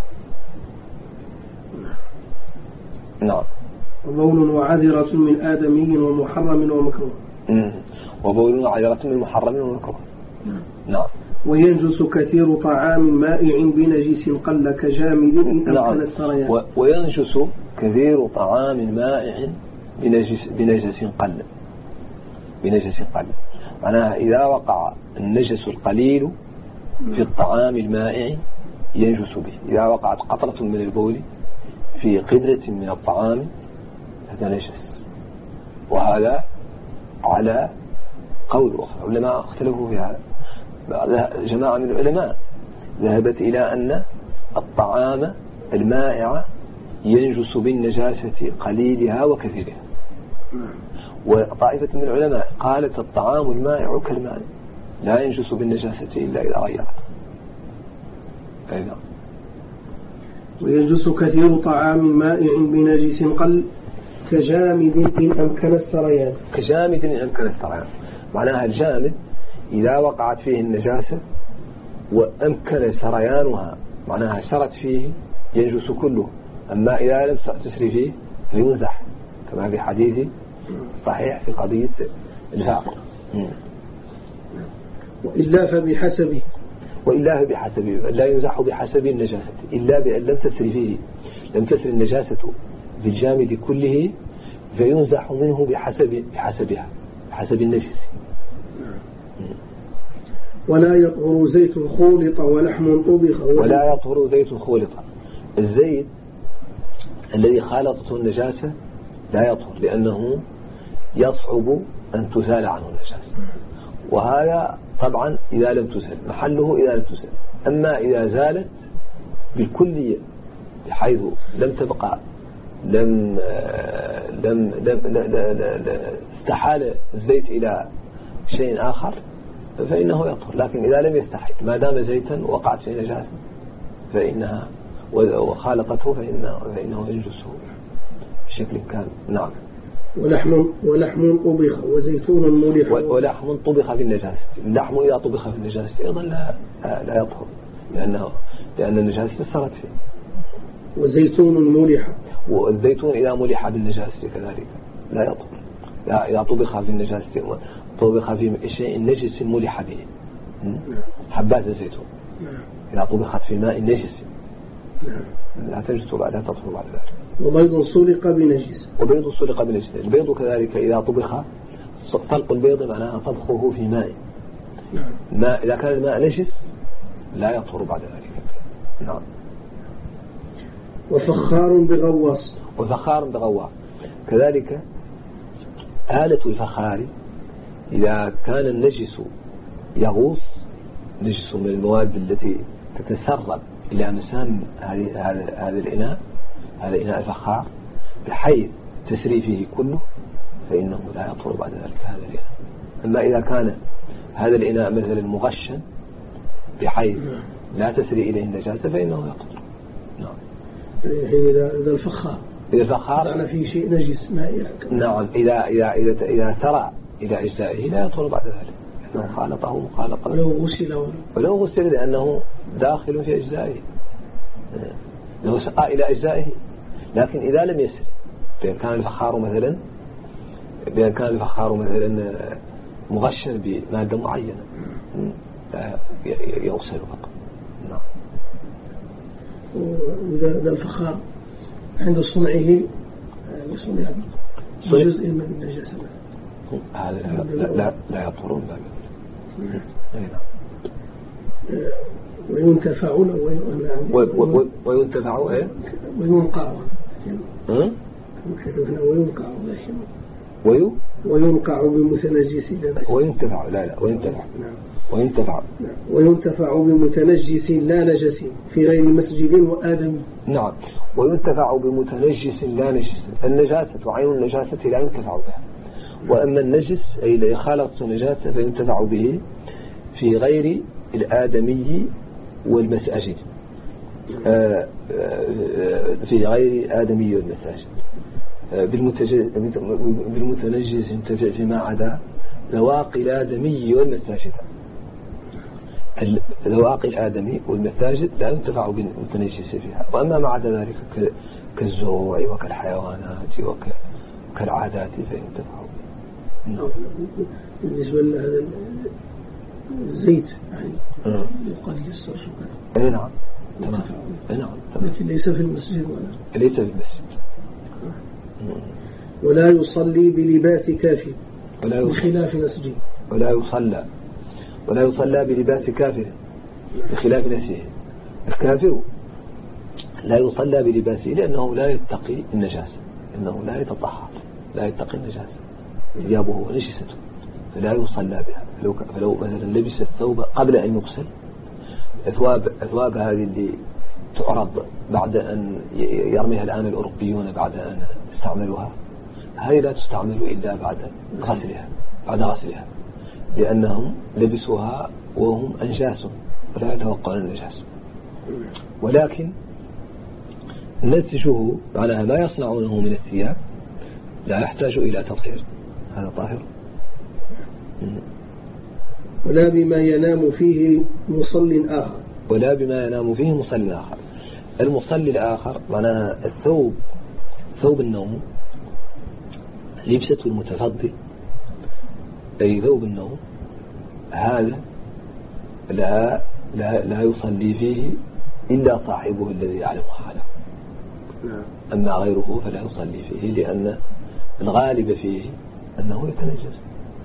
نعم. وبول وعذرة من آدمي ومحرم ومكروه. وبول وعذرة من محرم ومكروه. نعم. وينجس كثير طعام مائع بنجس قل كجامد إن أمكن السريان. و... وينجس كثير طعام مائع بنجس, بنجس قل بنجس قل معناها إذا وقع النجس القليل في الطعام المائع ينجس به. إذا وقعت قطرة من البول في قدرة من الطعام هذا نجس، وهذا على قول أخرى، العلماء اختلفوا في هذا. جماعة من العلماء ذهبت إلى أن الطعام المائع ينجس بالنجاسة قليلها وكثيرها، وطائفة من العلماء قالت الطعام المائع كالماء لا ينجس بالنجاسة إلا إذا غيرت. أيضا. وينجس كثير طعام مائع بنجس قل كجامد إن أمكن السريان. كجامد إن أمكن السريان معناها الجامد إذا وقعت فيه النجاسة وأمكن سريانها معناها سرت فيه ينجس كله، أما إذا لم تسري فيه فينزح، كما في حديث صحيح في قضية الفاقر. وإلا فبحسبه وإلا فبحسبه لا ينزح بحسب النجاسة إلا بأن لم تسري فيه لم تسري النجاسة في الجامد كله فينزح منه بحسب بحسبها بحسب النجس. ولا يطهر زيت خولط ولحم طبخ. ولا يطهر زيت خولط، الزيت الذي خالطته النجاسة لا يطهر لأنه يصعب أن تزال عنه النجاسة، وهذا طبعا إذا لم تزال محله إذا لم تزال. أما إذا زالت بالكلية بحيث لم تبقى لم لم لم استحال الزيت إلى شيء آخر فإنه يطهر. لكن إذا لم يستحل ما دام زيتا وقعت في نجاسة فإنها وخالطته فإنه, فإنه يجلسه بشكل كامل. نعم. ولحم ولحم طبخ وزيتون ملح ولحم طبخ في النجاسة. اللحم إذا طبخ في النجاسة أيضا لا لا يطهر لأنه لأن النجاسة صارت فيه. وزيتون ملح والزيتون إذا ملح بالنجاسة كذلك لا يطهر. إذا طبخ في النجاسة طبخ في شيء نجس ملح به حبات الزيتون إذا طبخت في ماء نجس لا تجلس بعدها تطهر بعد ذلك. وبيض سلق بنجس وبيض سلق بنجس. البيض كذلك إذا طبخ سلق البيض معناها طبخه في ماء ماء إذا كان الماء نجس لا يطهر بعد ذلك. نعم. وفخار بغواص وفخار بغواص كذلك آلة الفخار إذا كان النجس يغوص نجس من المواد التي تتسرب إلى مسام هذه هذا الإناء هذا إناء الفخار بحيث تسري فيه كله فإنه لا يطهر بعد ذلك هذا الإناء. أما إذا كان هذا الإناء مثلا مغشا بحيث لا تسري إليه النجاسة فإنه يطهر. نعم. إذا إذا الفخار إذا الفخار أنا في شيء نجس مائع نعم إذا إذا إذا إذا سرى إلى أجزائه لا يطهر بعد ذلك لأنه خالطه مخالطة ولو غسل ولو غسل لأنه داخل في أجزائه لو سقى إلى أجزائه. لكن إذا لم يسر بأن كان الفخار مثلا بأن كان الفخار مثلا مغشا بمادة معينة يغسل فقط. نعم. وإذا الفخار عند صنعه يصنع جزء من النجاسة هذا لا لا, لا يطهرون ذلك. وينتفع وينتفع ايه وينقع ها وينقع ويو وينقع بمتنجس وينتفع لا لا وينتفع وينتفع وينتفع بمتنجس لا نجس في غير مسجد وآدم. نعم. وينتفع بمتنجس لا نجس. النجاسة وعين النجاسة لا ينتفع بها. وأما النجس أي لا يخالط النجاسة فينتفع به في غير الآدمي والمساجد في غير آدمي والمساجد. بالمتنجس ينتفع فيما عدا ذواقي الآدمي والمساجد. ذواقي الآدمي والمساجد لا ينتفع بالمتنجس فيها. وأما ما عدا ذلك كالزروع وكالحيوانات وكالعادات فينتفع. بالنسبة لهذا الزيت يعني يقال يسترشق. أي نعم. تمام. أي نعم. لكن ليس في المسجد ولا ليس في المسجد. ولا يصلي بلباس كافر بخلاف نسجه. ولا يصلى ولا يصلى بلباس كافر بخلاف نسجه. الكافر لا يصلى بلباسه لأنه لا يتقي النجاسة إنه لا يتطهر لا يتقي النجاسة ثيابه ونجسته فلا يصلى بها. فلو, فلو مثلا لبس الثوب قبل أن يغسل أثواب أثواب هذه اللي تعرض بعد أن يرميها الآن الأوروبيون بعد أن استعملوها هذه لا تستعمل إلا بعد غسلها بعد غسلها لأنهم لبسوها وهم أنجاس ولا يتوقعون النجاسة. ولكن نسجه معناها ما يصنعونه من الثياب لا يحتاج إلى تطهير هذا طاهر. ولا بما ينام فيه مصل آخر ولا بما ينام فيه مصل آخر. المصلي الآخر معناها الثوب ثوب النوم لبسته المتفضل أي ثوب النوم هذا لا لا لا يصلي فيه إلا صاحبه الذي يعلم حاله. أما غيره فلا يصلي فيه لأن الغالب فيه أنه يتنجس.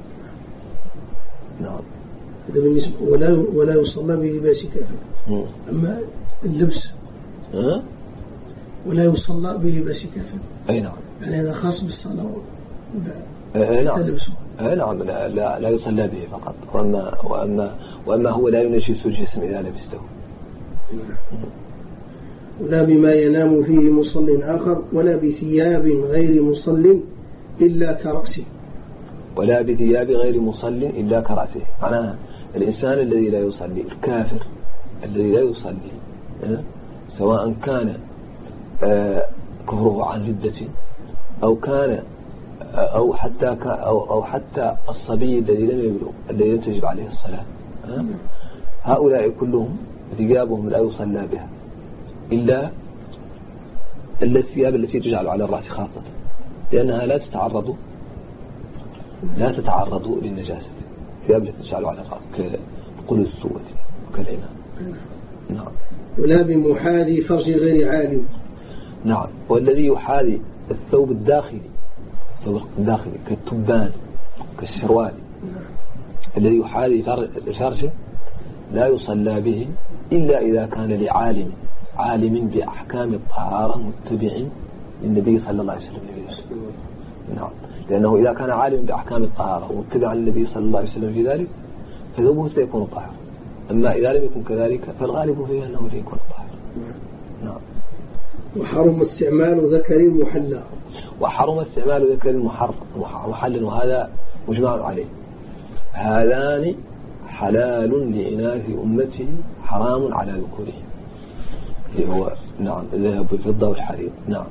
نعم. ولا ولا يصلى بلباس كافر. أما اللبس أه؟ ولا يصلى بلباس كافر. أي نعم. يعني هذا خاص بالصلاة. أي نعم. أي نعم لا لا لا يصلى به فقط. وأما وأما وأما هو لا ينجس الجسم إذا لبسته. ولا بما ينام فيه مصل آخر ولا بثياب غير مصل إلا كرأسه ولا بثياب غير مصل إلا كرأسه. معناها الإنسان الذي لا يصلي، الكافر الذي لا يصلي، سواء كان كفره عن ردة أو كان أو حتى أو أو حتى الصبي الذي لم يبلغ الذي لم تجب عليه الصلاة، هؤلاء كلهم ثيابهم لا يصلى بها إلا إلا الثياب التي تجعل على الرأس خاصة، لأنها لا تتعرض لا تتعرض للنجاسة. ثياب التي تجعل على الرأس كقل السوة وكالعنان. نعم. ولا بمحاذي فرج غير عالم. نعم. والذي يحاذي الثوب الداخلي، الثوب الداخلي كالتبان كالشروال، الذي يحاذي فرجه لا يصلى به إلا إذا كان لعالم عالم بأحكام الطهارة متبع للنبي صلى الله عليه وسلم. نعم. لأنه إذا كان عالم بأحكام الطهارة ومتبع للنبي صلى الله عليه وسلم في ذلك فثوبه سيكون طاهر. أما إذا لم يكن كذلك فالغالب فيه أنه لا يكون طاهر. نعم. وحرم استعمال ذكر محلى. وحرم استعمال ذكر محلى، وهذا مجمع عليه. هذان حلال لإناث أمته حرام على ذكورهم، هو نعم الذهب والفضة والحرير. نعم.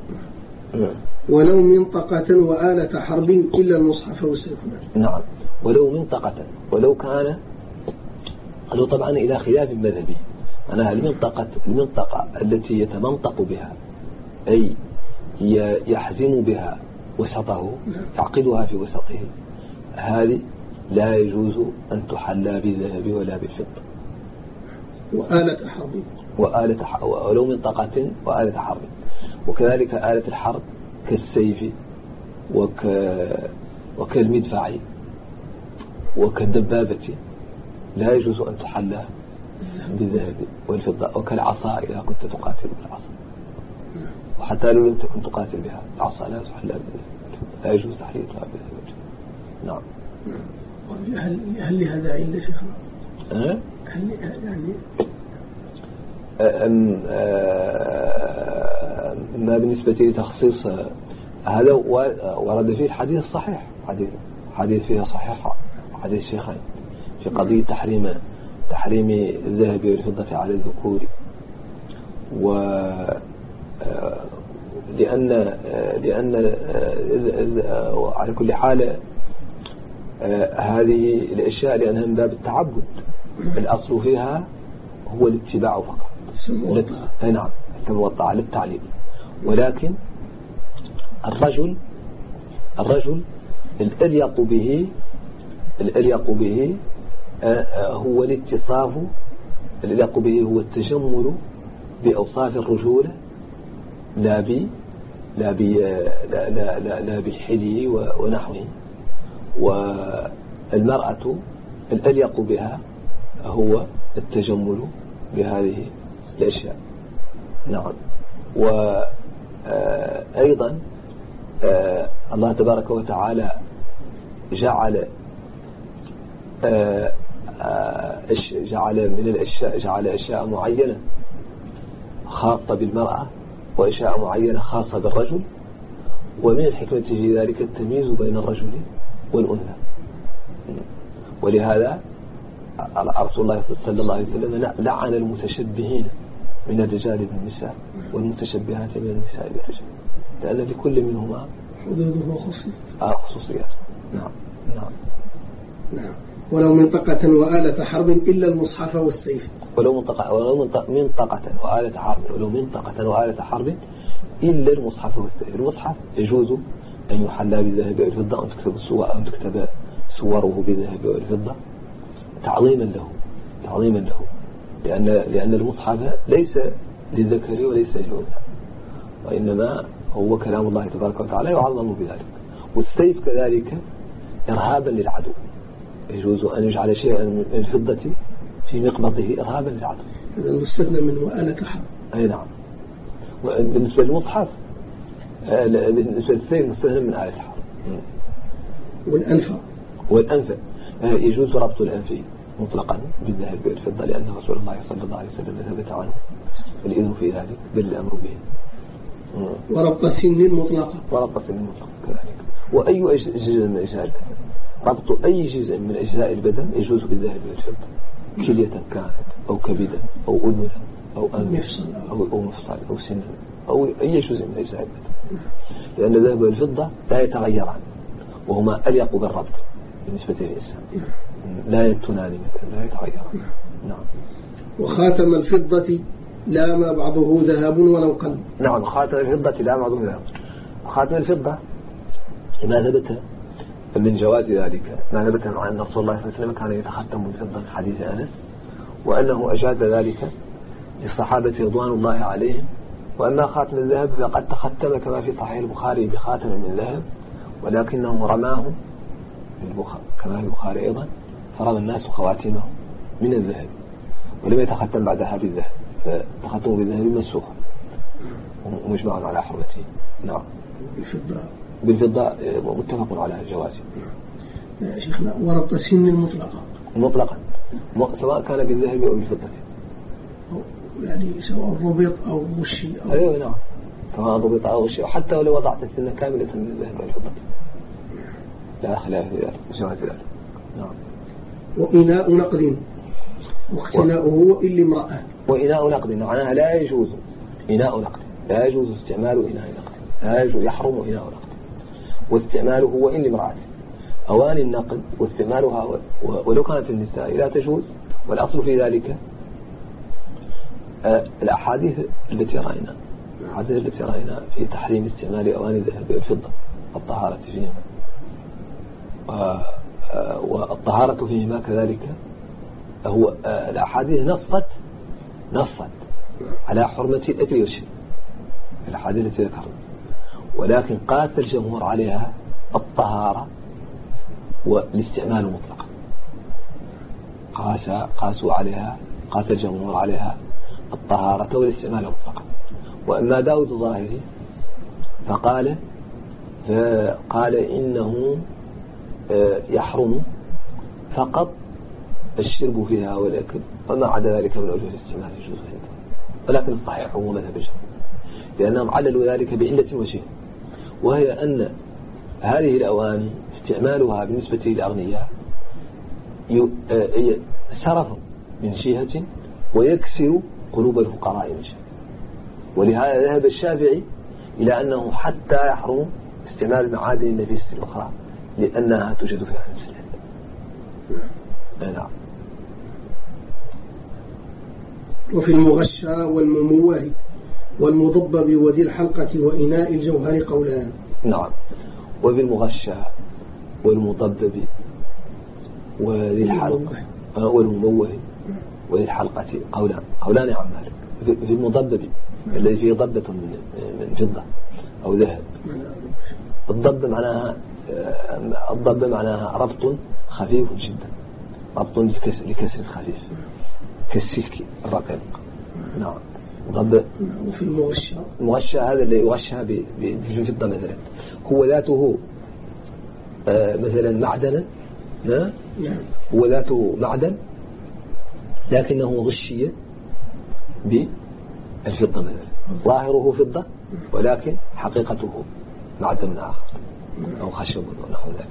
ولو منطقة وآلة حرب إلا المصحف والسيف. نعم. ولو منطقة، ولو كان ولو طبعا إلى خلاف مذهبي. أنا المنطقة المنطقة التي يتمنطق بها أي يحزم بها وسطه، يعقدها في وسطه، هذه لا يجوز أن تحلى بالذهب ولا بالفضة. وآلة حرب وآلة حرب ولو منطقة وآلة حرب، وكذلك آلة الحرب كالسيف وك وكالمدفع وكالدبابة لا يجوز أن تحلى بالذهب والفضة، وكالعصا إذا كنت تقاتل بالعصا، وحتى لو لم تكن تقاتل بها العصا لا تحلى بالذهب، لا يجوز تحليلها بالذهب. نعم. هل هل لهذا عند شيخنا؟ أه؟ هل يعني أم ما بالنسبة لتخصيص هذا ورد فيه الحديث الصحيح، حديث حديث فيها صحيح، حديث الشيخين في قضية تحريم تحريم الذهب والفضة على الذكور. و لأن لأن على كل حال هذه الأشياء لأنها من باب التعبد، الأصل فيها هو الاتباع فقط. أي نعم، الموطأ على التعليم. ولكن الرجل الرجل الأليق به الأليق به هو الاتصاف، الأليق به هو التجمل بأوصاف الرجولة، لا ب لا ب لا لا لا, لا بالحلي ونحوه. والمرأة الأليق بها هو التجمل بهذه الأشياء. نعم. وأيضا الله تبارك وتعالى جعل جعل من الأشياء جعل أشياء معينة خاصة بالمرأة وأشياء معينة خاصة بالرجل، ومن الحكمة في ذلك التمييز بين الرجل والأنثى. ولهذا رسول الله صلى الله عليه وسلم لعن المتشبهين من الرجال بالنساء والمتشبهات من النساء بالرجال، لأن لكل منهما خصوصيات. نعم. نعم. نعم. ولو منطقة وآلة حرب إلا المصحف والسيف. ولو منطقة ولو منطقة وآلة حرب ولو منطقة وآلة حرب إلا المصحف والسيف. المصحف يجوز أن يحلى بالذهب والفضة، أن تكتب الصور أن تكتب صوره بالذهب والفضة تعظيما له تعظيما له لأن لأن المصحف ليس للذكر وليس للأنثى، وإنما هو كلام الله تبارك وتعالى يعظم بذلك. والسيف كذلك إرهابا للعدو، يجوز أن يجعل شيئا من الفضة في مقبضه إرهابا للعدو. هذا مستثنى من وآلة حرب. أي نعم. بالنسبة للمصحف بالنسبة للسيف مستثنى من آلة حرب. والأنف والأنف يجوز ربط الأنف مطلقا بالذهب والفضة، لأن رسول الله صلى الله عليه وسلم ثبت عنه الإذن في ذلك بل الأمر به. وربط السن مطلقة وربط السن مطلقة كذلك. وأي جزء من أجزاء البدن، ربط أي جزء من أجزاء البدن يجوز بالذهب والفضة، كلية كانت أو كبدا أو أذنا أو أنف أو أو مفصل أو سن أو أي جزء من أجزاء البدن، لأن الذهب والفضة لا يتغيران وهما أليق بالربط بالنسبة للإنسان، لا يتنان مثلا لا يتغيران. نعم. وخاتم الفضة لا ما بعضه ذهب ولو قل. نعم. خاتم الفضة لا ما بعضه ذهب. خاتم الفضة ما ثبت من جواز ذلك ما ثبت عن أن رسول الله صلى الله عليه وسلم كان يتختم بالفضة في حديث أنس، وأنه أجاز ذلك للصحابة رضوان الله عليهم. وأما خاتم الذهب فقد تختم كما في صحيح البخاري بخاتم من ذهب، ولكنه رماه كما في البخاري أيضا، فرمى الناس خواتمه من الذهب ولم يتختم بعدها بالذهب، فتختموا بالذهب منسوخ ومجمع على حرمته. نعم. بالفضة بالفضة متفق على الجواز. يا شيخنا وربط السن المطلقة مطلقا سواء كان بالذهب أو بالفضة، يعني سواء ربط أو غشي أو أيوة. نعم. سواء ربط أو غشي، حتى ولو وضعت السنة كاملة من الذهب والفضة لا خلاف في ذلك وجواز ذلك. نعم. وإناء نقد واختناؤه وإلا امرأة. وإناء نقد معناها لا يجوز إناء نقد، لا يجوز استعمال إناء نقد، لا يجوز يحرم إناء نقد، واستعماله وإلا امرأة. أواني النقد واستعمالها ولو كانت النساء لا تجوز، والأصل في ذلك الأحاديث التي رأينا الأحاديث التي رأينا في تحريم استعمال أواني الذهب والفضة، الطهارة فيهما والطهارة فيهما كذلك. هو الأحاديث نصت نصت على حرمة الأكل والشرب، الأحاديث التي ذكرنا، ولكن قاس الجمهور عليها الطهارة والاستعمال مطلقا. قاس قاسوا عليها قاس الجمهور عليها الطهارة والاستعمال مطلقا. وأما داود الظاهري فقال فقال إنه يحرم فقط الشرب فيها والأكل، وما عدا ذلك من وجه الاستعمال يجوز عنده. ولكن الصحيح هو مذهب الجمهور، لأنهم عللوا ذلك بعلة وجه، وهي أن هذه الأواني استعمالها بالنسبة للأغنياء سرف من شيهة ويكسر قلوب الفقراء من شيء. ولهذا ذهب الشافعي إلى أنه حتى يحرم استعمال معادن النفيس الأخرى لأنها توجد فيها نفس العلة. نعم. وفي المغشى والمموه والمضبب وذي الحلقة وإناء الجوهر قولان. نعم. وفي المغشى والمضبب وذي الحلقة والمموه وذي الحلقة قولان قولان عن مالك. في المضبب الذي فيه ضبة من فضة أو ذهب، الضب معناها الضب معناها ربط خفيف جدا، ربط لكسر خفيف كالسلك الرقيق. نعم. ضب. وفي المغشى المغشى هذا اللي يغشى بالفضة مثلا، هو ذاته مثلا معدنا، هو ذاته معدن لكنه غشي بالفضة مثلا، ظاهره فضة ولكن حقيقته معدن آخر أو خشب ونحو ذلك.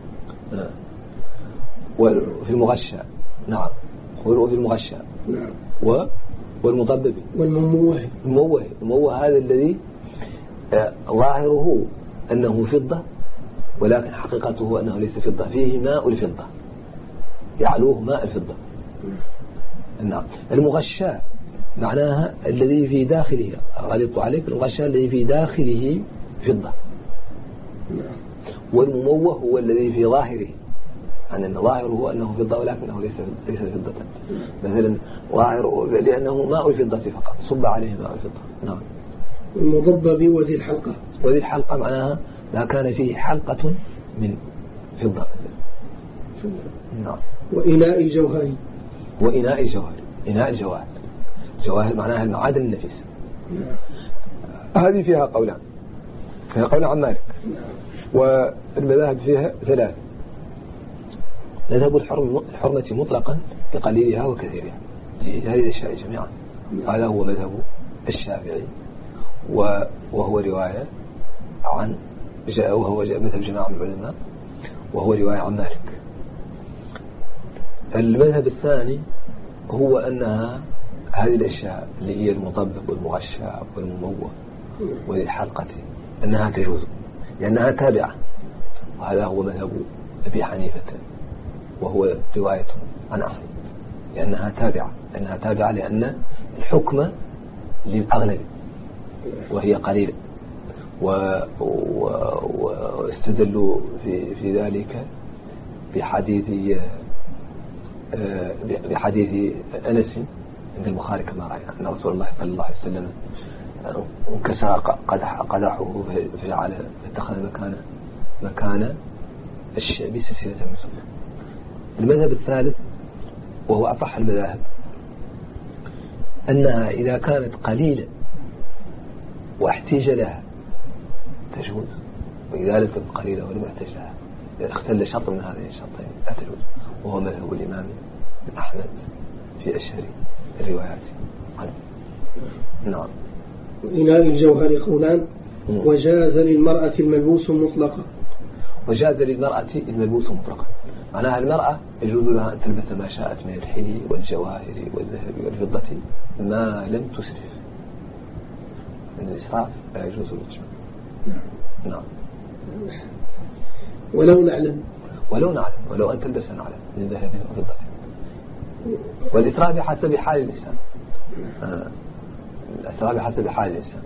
وفي المغشى. نعم. وفي المغشى. نعم. و والمضبب والمموه المموه المموه هذا الذي ظاهره أنه فضة ولكن حقيقته أنه ليس فضة، فيه ماء الفضة يعلوه ماء الفضة. نعم. المغشى معناها الذي في داخله، غلطت عليك، المغشى الذي في داخله فضة. والمموه هو الذي في ظاهره، يعني أن ظاهره أنه فضة ولكنه ليس ليس فضة، مثلا ظاهره لأنه ماء الفضة فقط صب عليه ماء الفضة. نعم. المضبب وذي الحلقة. وذي الحلقة معناها ما كان فيه حلقة من فضة. نعم. وإناء الجوهر. وإناء الجوهر إناء الجواهر جواهر معناها المعادن النفيسة. هذه فيها قولان، فيها قول عن مالك، والمذاهب فيها ثلاث: مذهب الحرمة مطلقا لقليلها وكثيرها، هذه الأشياء جميعا هذا هو مذهب الشافعي، وهو رواية عن وهو مذهب جماعة من العلماء، وهو رواية عن مالك. المذهب الثاني هو أنها هذه الأشياء اللي هي المطبق والمغشى والمموه والحلقة أنها تجوز لأنها تابعة، وهذا هو مذهب أبي حنيفة وهو رواية عن أحمد، لأنها تابعة لأنها تابعة لأن الحكم للأغلب وهي قليلة، واستدلوا في في ذلك بحديث بحديث أنس عند البخاري كما رأينا أن رسول الله صلى الله عليه وسلم انكسر قدح قدحه فجعل اتخذ مكان مكان الشيء بسلسلة من سنة. المذهب الثالث وهو أصح المذاهب أنها إذا كانت قليلة واحتيج لها تجوز، وإذا لم تكن قليلة ولم يحتج لها إذا اختل شرط من هذين الشرطين لا تجوز، وهو مذهب الإمام أحمد في أشهر الروايات عنه. نعم. إناء الجوهر قولان، وجاز للمرأة الملبوس مطلقا. وجاز للمرأة الملبوس مطلقا معناها المرأة يجوز لها أن تلبس ما شاءت من الحلي والجواهر والذهب والفضة ما لم تسرف، من الإسراف لا يجوز الإجماع. نعم. ولو نعلم ولو نعلم ولو أن تلبس نعلم من ذهب وفضة، والإسراف بحسب حال الإنسان. آه. الإسراف بحسب حال الإنسان،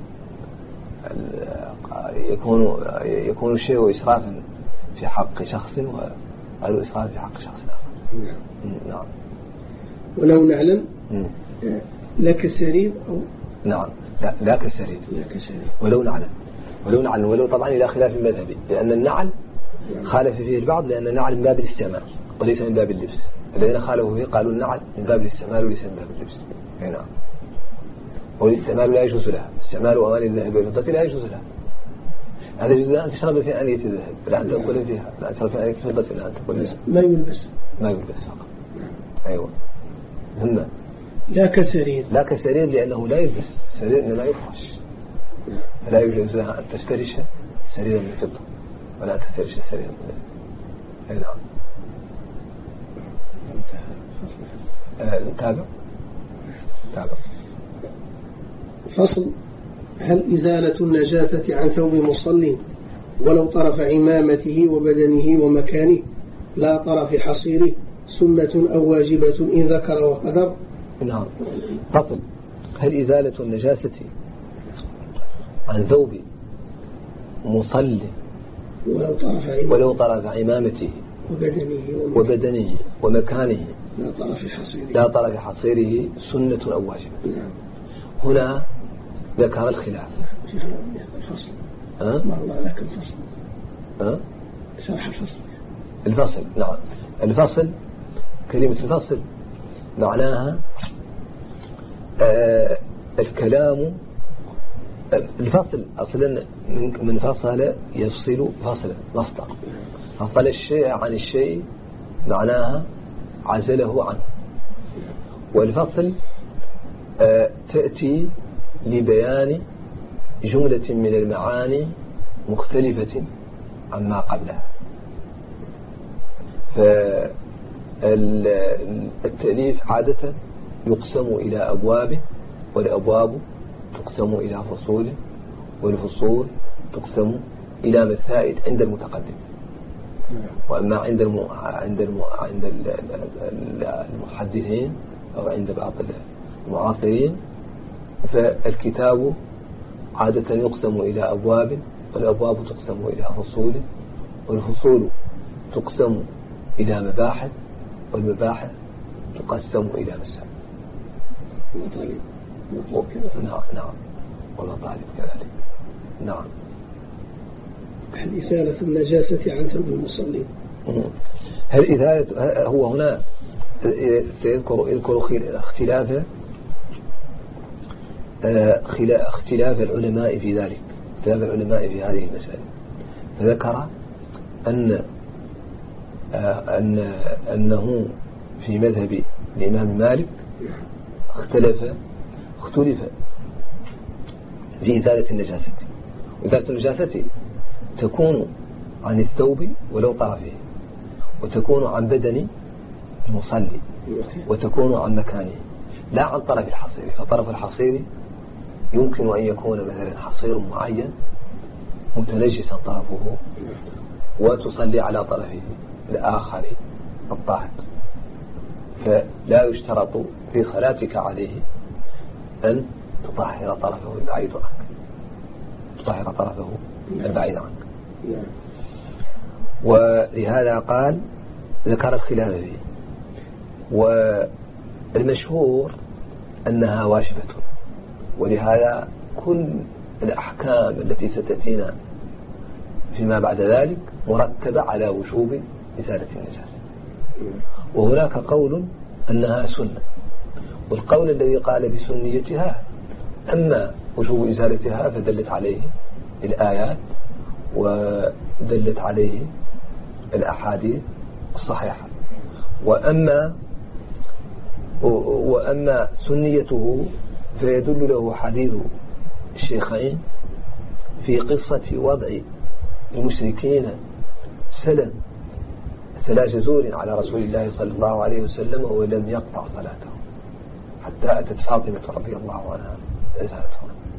يكون يكون الشيء إسرافا في حق شخص وغير إسراف في حق شخص آخر. نعم. ولو نعلم لا كسرير أو نعم لا لا كسرير لا كسرير ولو نعلم ولو نعلم ولو طبعا إلى خلاف المذهبي، لأن النعل خالف فيه البعض لأن النعل من باب الاستعمال وليس من باب اللبس، الذين خالفوا فيه قالوا النعل من باب الاستعمال وليس من باب اللبس. نعم. والاستعمال لا يجوز لها، استعمال أواني الذهب والفضة لا يجوز لها. هذا يجوز أن تشرب في آنية الذهب لا أن تأكل فيها، لا أن تشرب في آنية الفضة لا أن تأكل فيها. ما يلبس ما يلبس فقط. أيوة. هم لا كسرير لا كسرير لأنه لا يلبس، سرير إنما يفرش، فلا يجوز لها أن تشترش سريرا من فضة ولا أن تشترش سريرا من ذهب. أي نعم. تابع تابع. فصل. هل إزالة النجاسة عن ثوب مصلٍ ولو طرف عمامته وبدنه ومكانه لا طرف حصيره سنة أو واجبة إن ذكر وقدر؟ نعم. فصل. هل إزالة النجاسة عن ثوب مصلٍ ولو طرف عمامته, ولو طرف عمامته وبدنه, وبدنه ومكانه لا طرف حصيره لا طرف حصيره سنة أو واجبة. نعم. هنا ذكر الخلاف. الفصل أه؟ مر لك الفصل أه؟ شرح الفصل. الفصل. نعم. الفصل كلمة الفصل معناها آه الكلام. الفصل أصلا من من فصل يفصل فصلا مصدر، فصل الشيء عن الشيء معناها عزله عنه. والفصل آه تأتي لبيان جملة من المعاني مختلفة عما قبلها. فالتأليف عادة يقسم إلى أبواب، والأبواب تقسم إلى فصول، والفصول تقسم إلى مسائل عند المتقدم. وأما عند الم... عند الم... عند المحدثين أو عند بعض المعاصرين فالكتاب عادة يقسم إلى أبواب، والأبواب تقسم إلى فصول، والفصول تقسم إلى مباحث، والمباحث تقسم إلى مسائل. نعم نعم والمطالب كذلك. نعم. هل إزالة النجاسة عن ثوب المصلين؟ هل إزالة هو هنا سيذكر يذكر اختلاف اختلاف العلماء في ذلك، اختلاف العلماء في هذه المسألة. فذكر أن أن أنه في مذهب الإمام مالك اختلف اختلف في إزالة النجاسة. إزالة النجاسة تكون عن الثوب ولو طرفه، وتكون عن بدن المصلي، وتكون عن مكانه، لا عن طرف الحصير. فطرف الحصير يمكن أن يكون مثلا حصير معين متنجسا طرفه، وتصلي على طرفه الآخر الطاهر، فلا يشترط في صلاتك عليه أن تطهر طرفه البعيد عنك، تطهر طرفه البعيد عنك. ولهذا قال ذكر الخلاف فيه، والمشهور أنها واجبة، ولهذا كل الأحكام التي ستأتينا فيما بعد ذلك مرتبة على وجوب إزالة النجاسة. وهناك قول أنها سنة، والقول الذي قال بسنيتها أما وجوب إزالتها فدلت عليه الآيات ودلت عليه الأحاديث الصحيحة، وأما وأما سنيته فيدل له حديث الشيخين في قصة وضع المشركين سلم سلا جزور على رسول الله صلى الله عليه وسلم ولم يقطع صلاته حتى أتت فاطمة رضي الله عنها أزالته.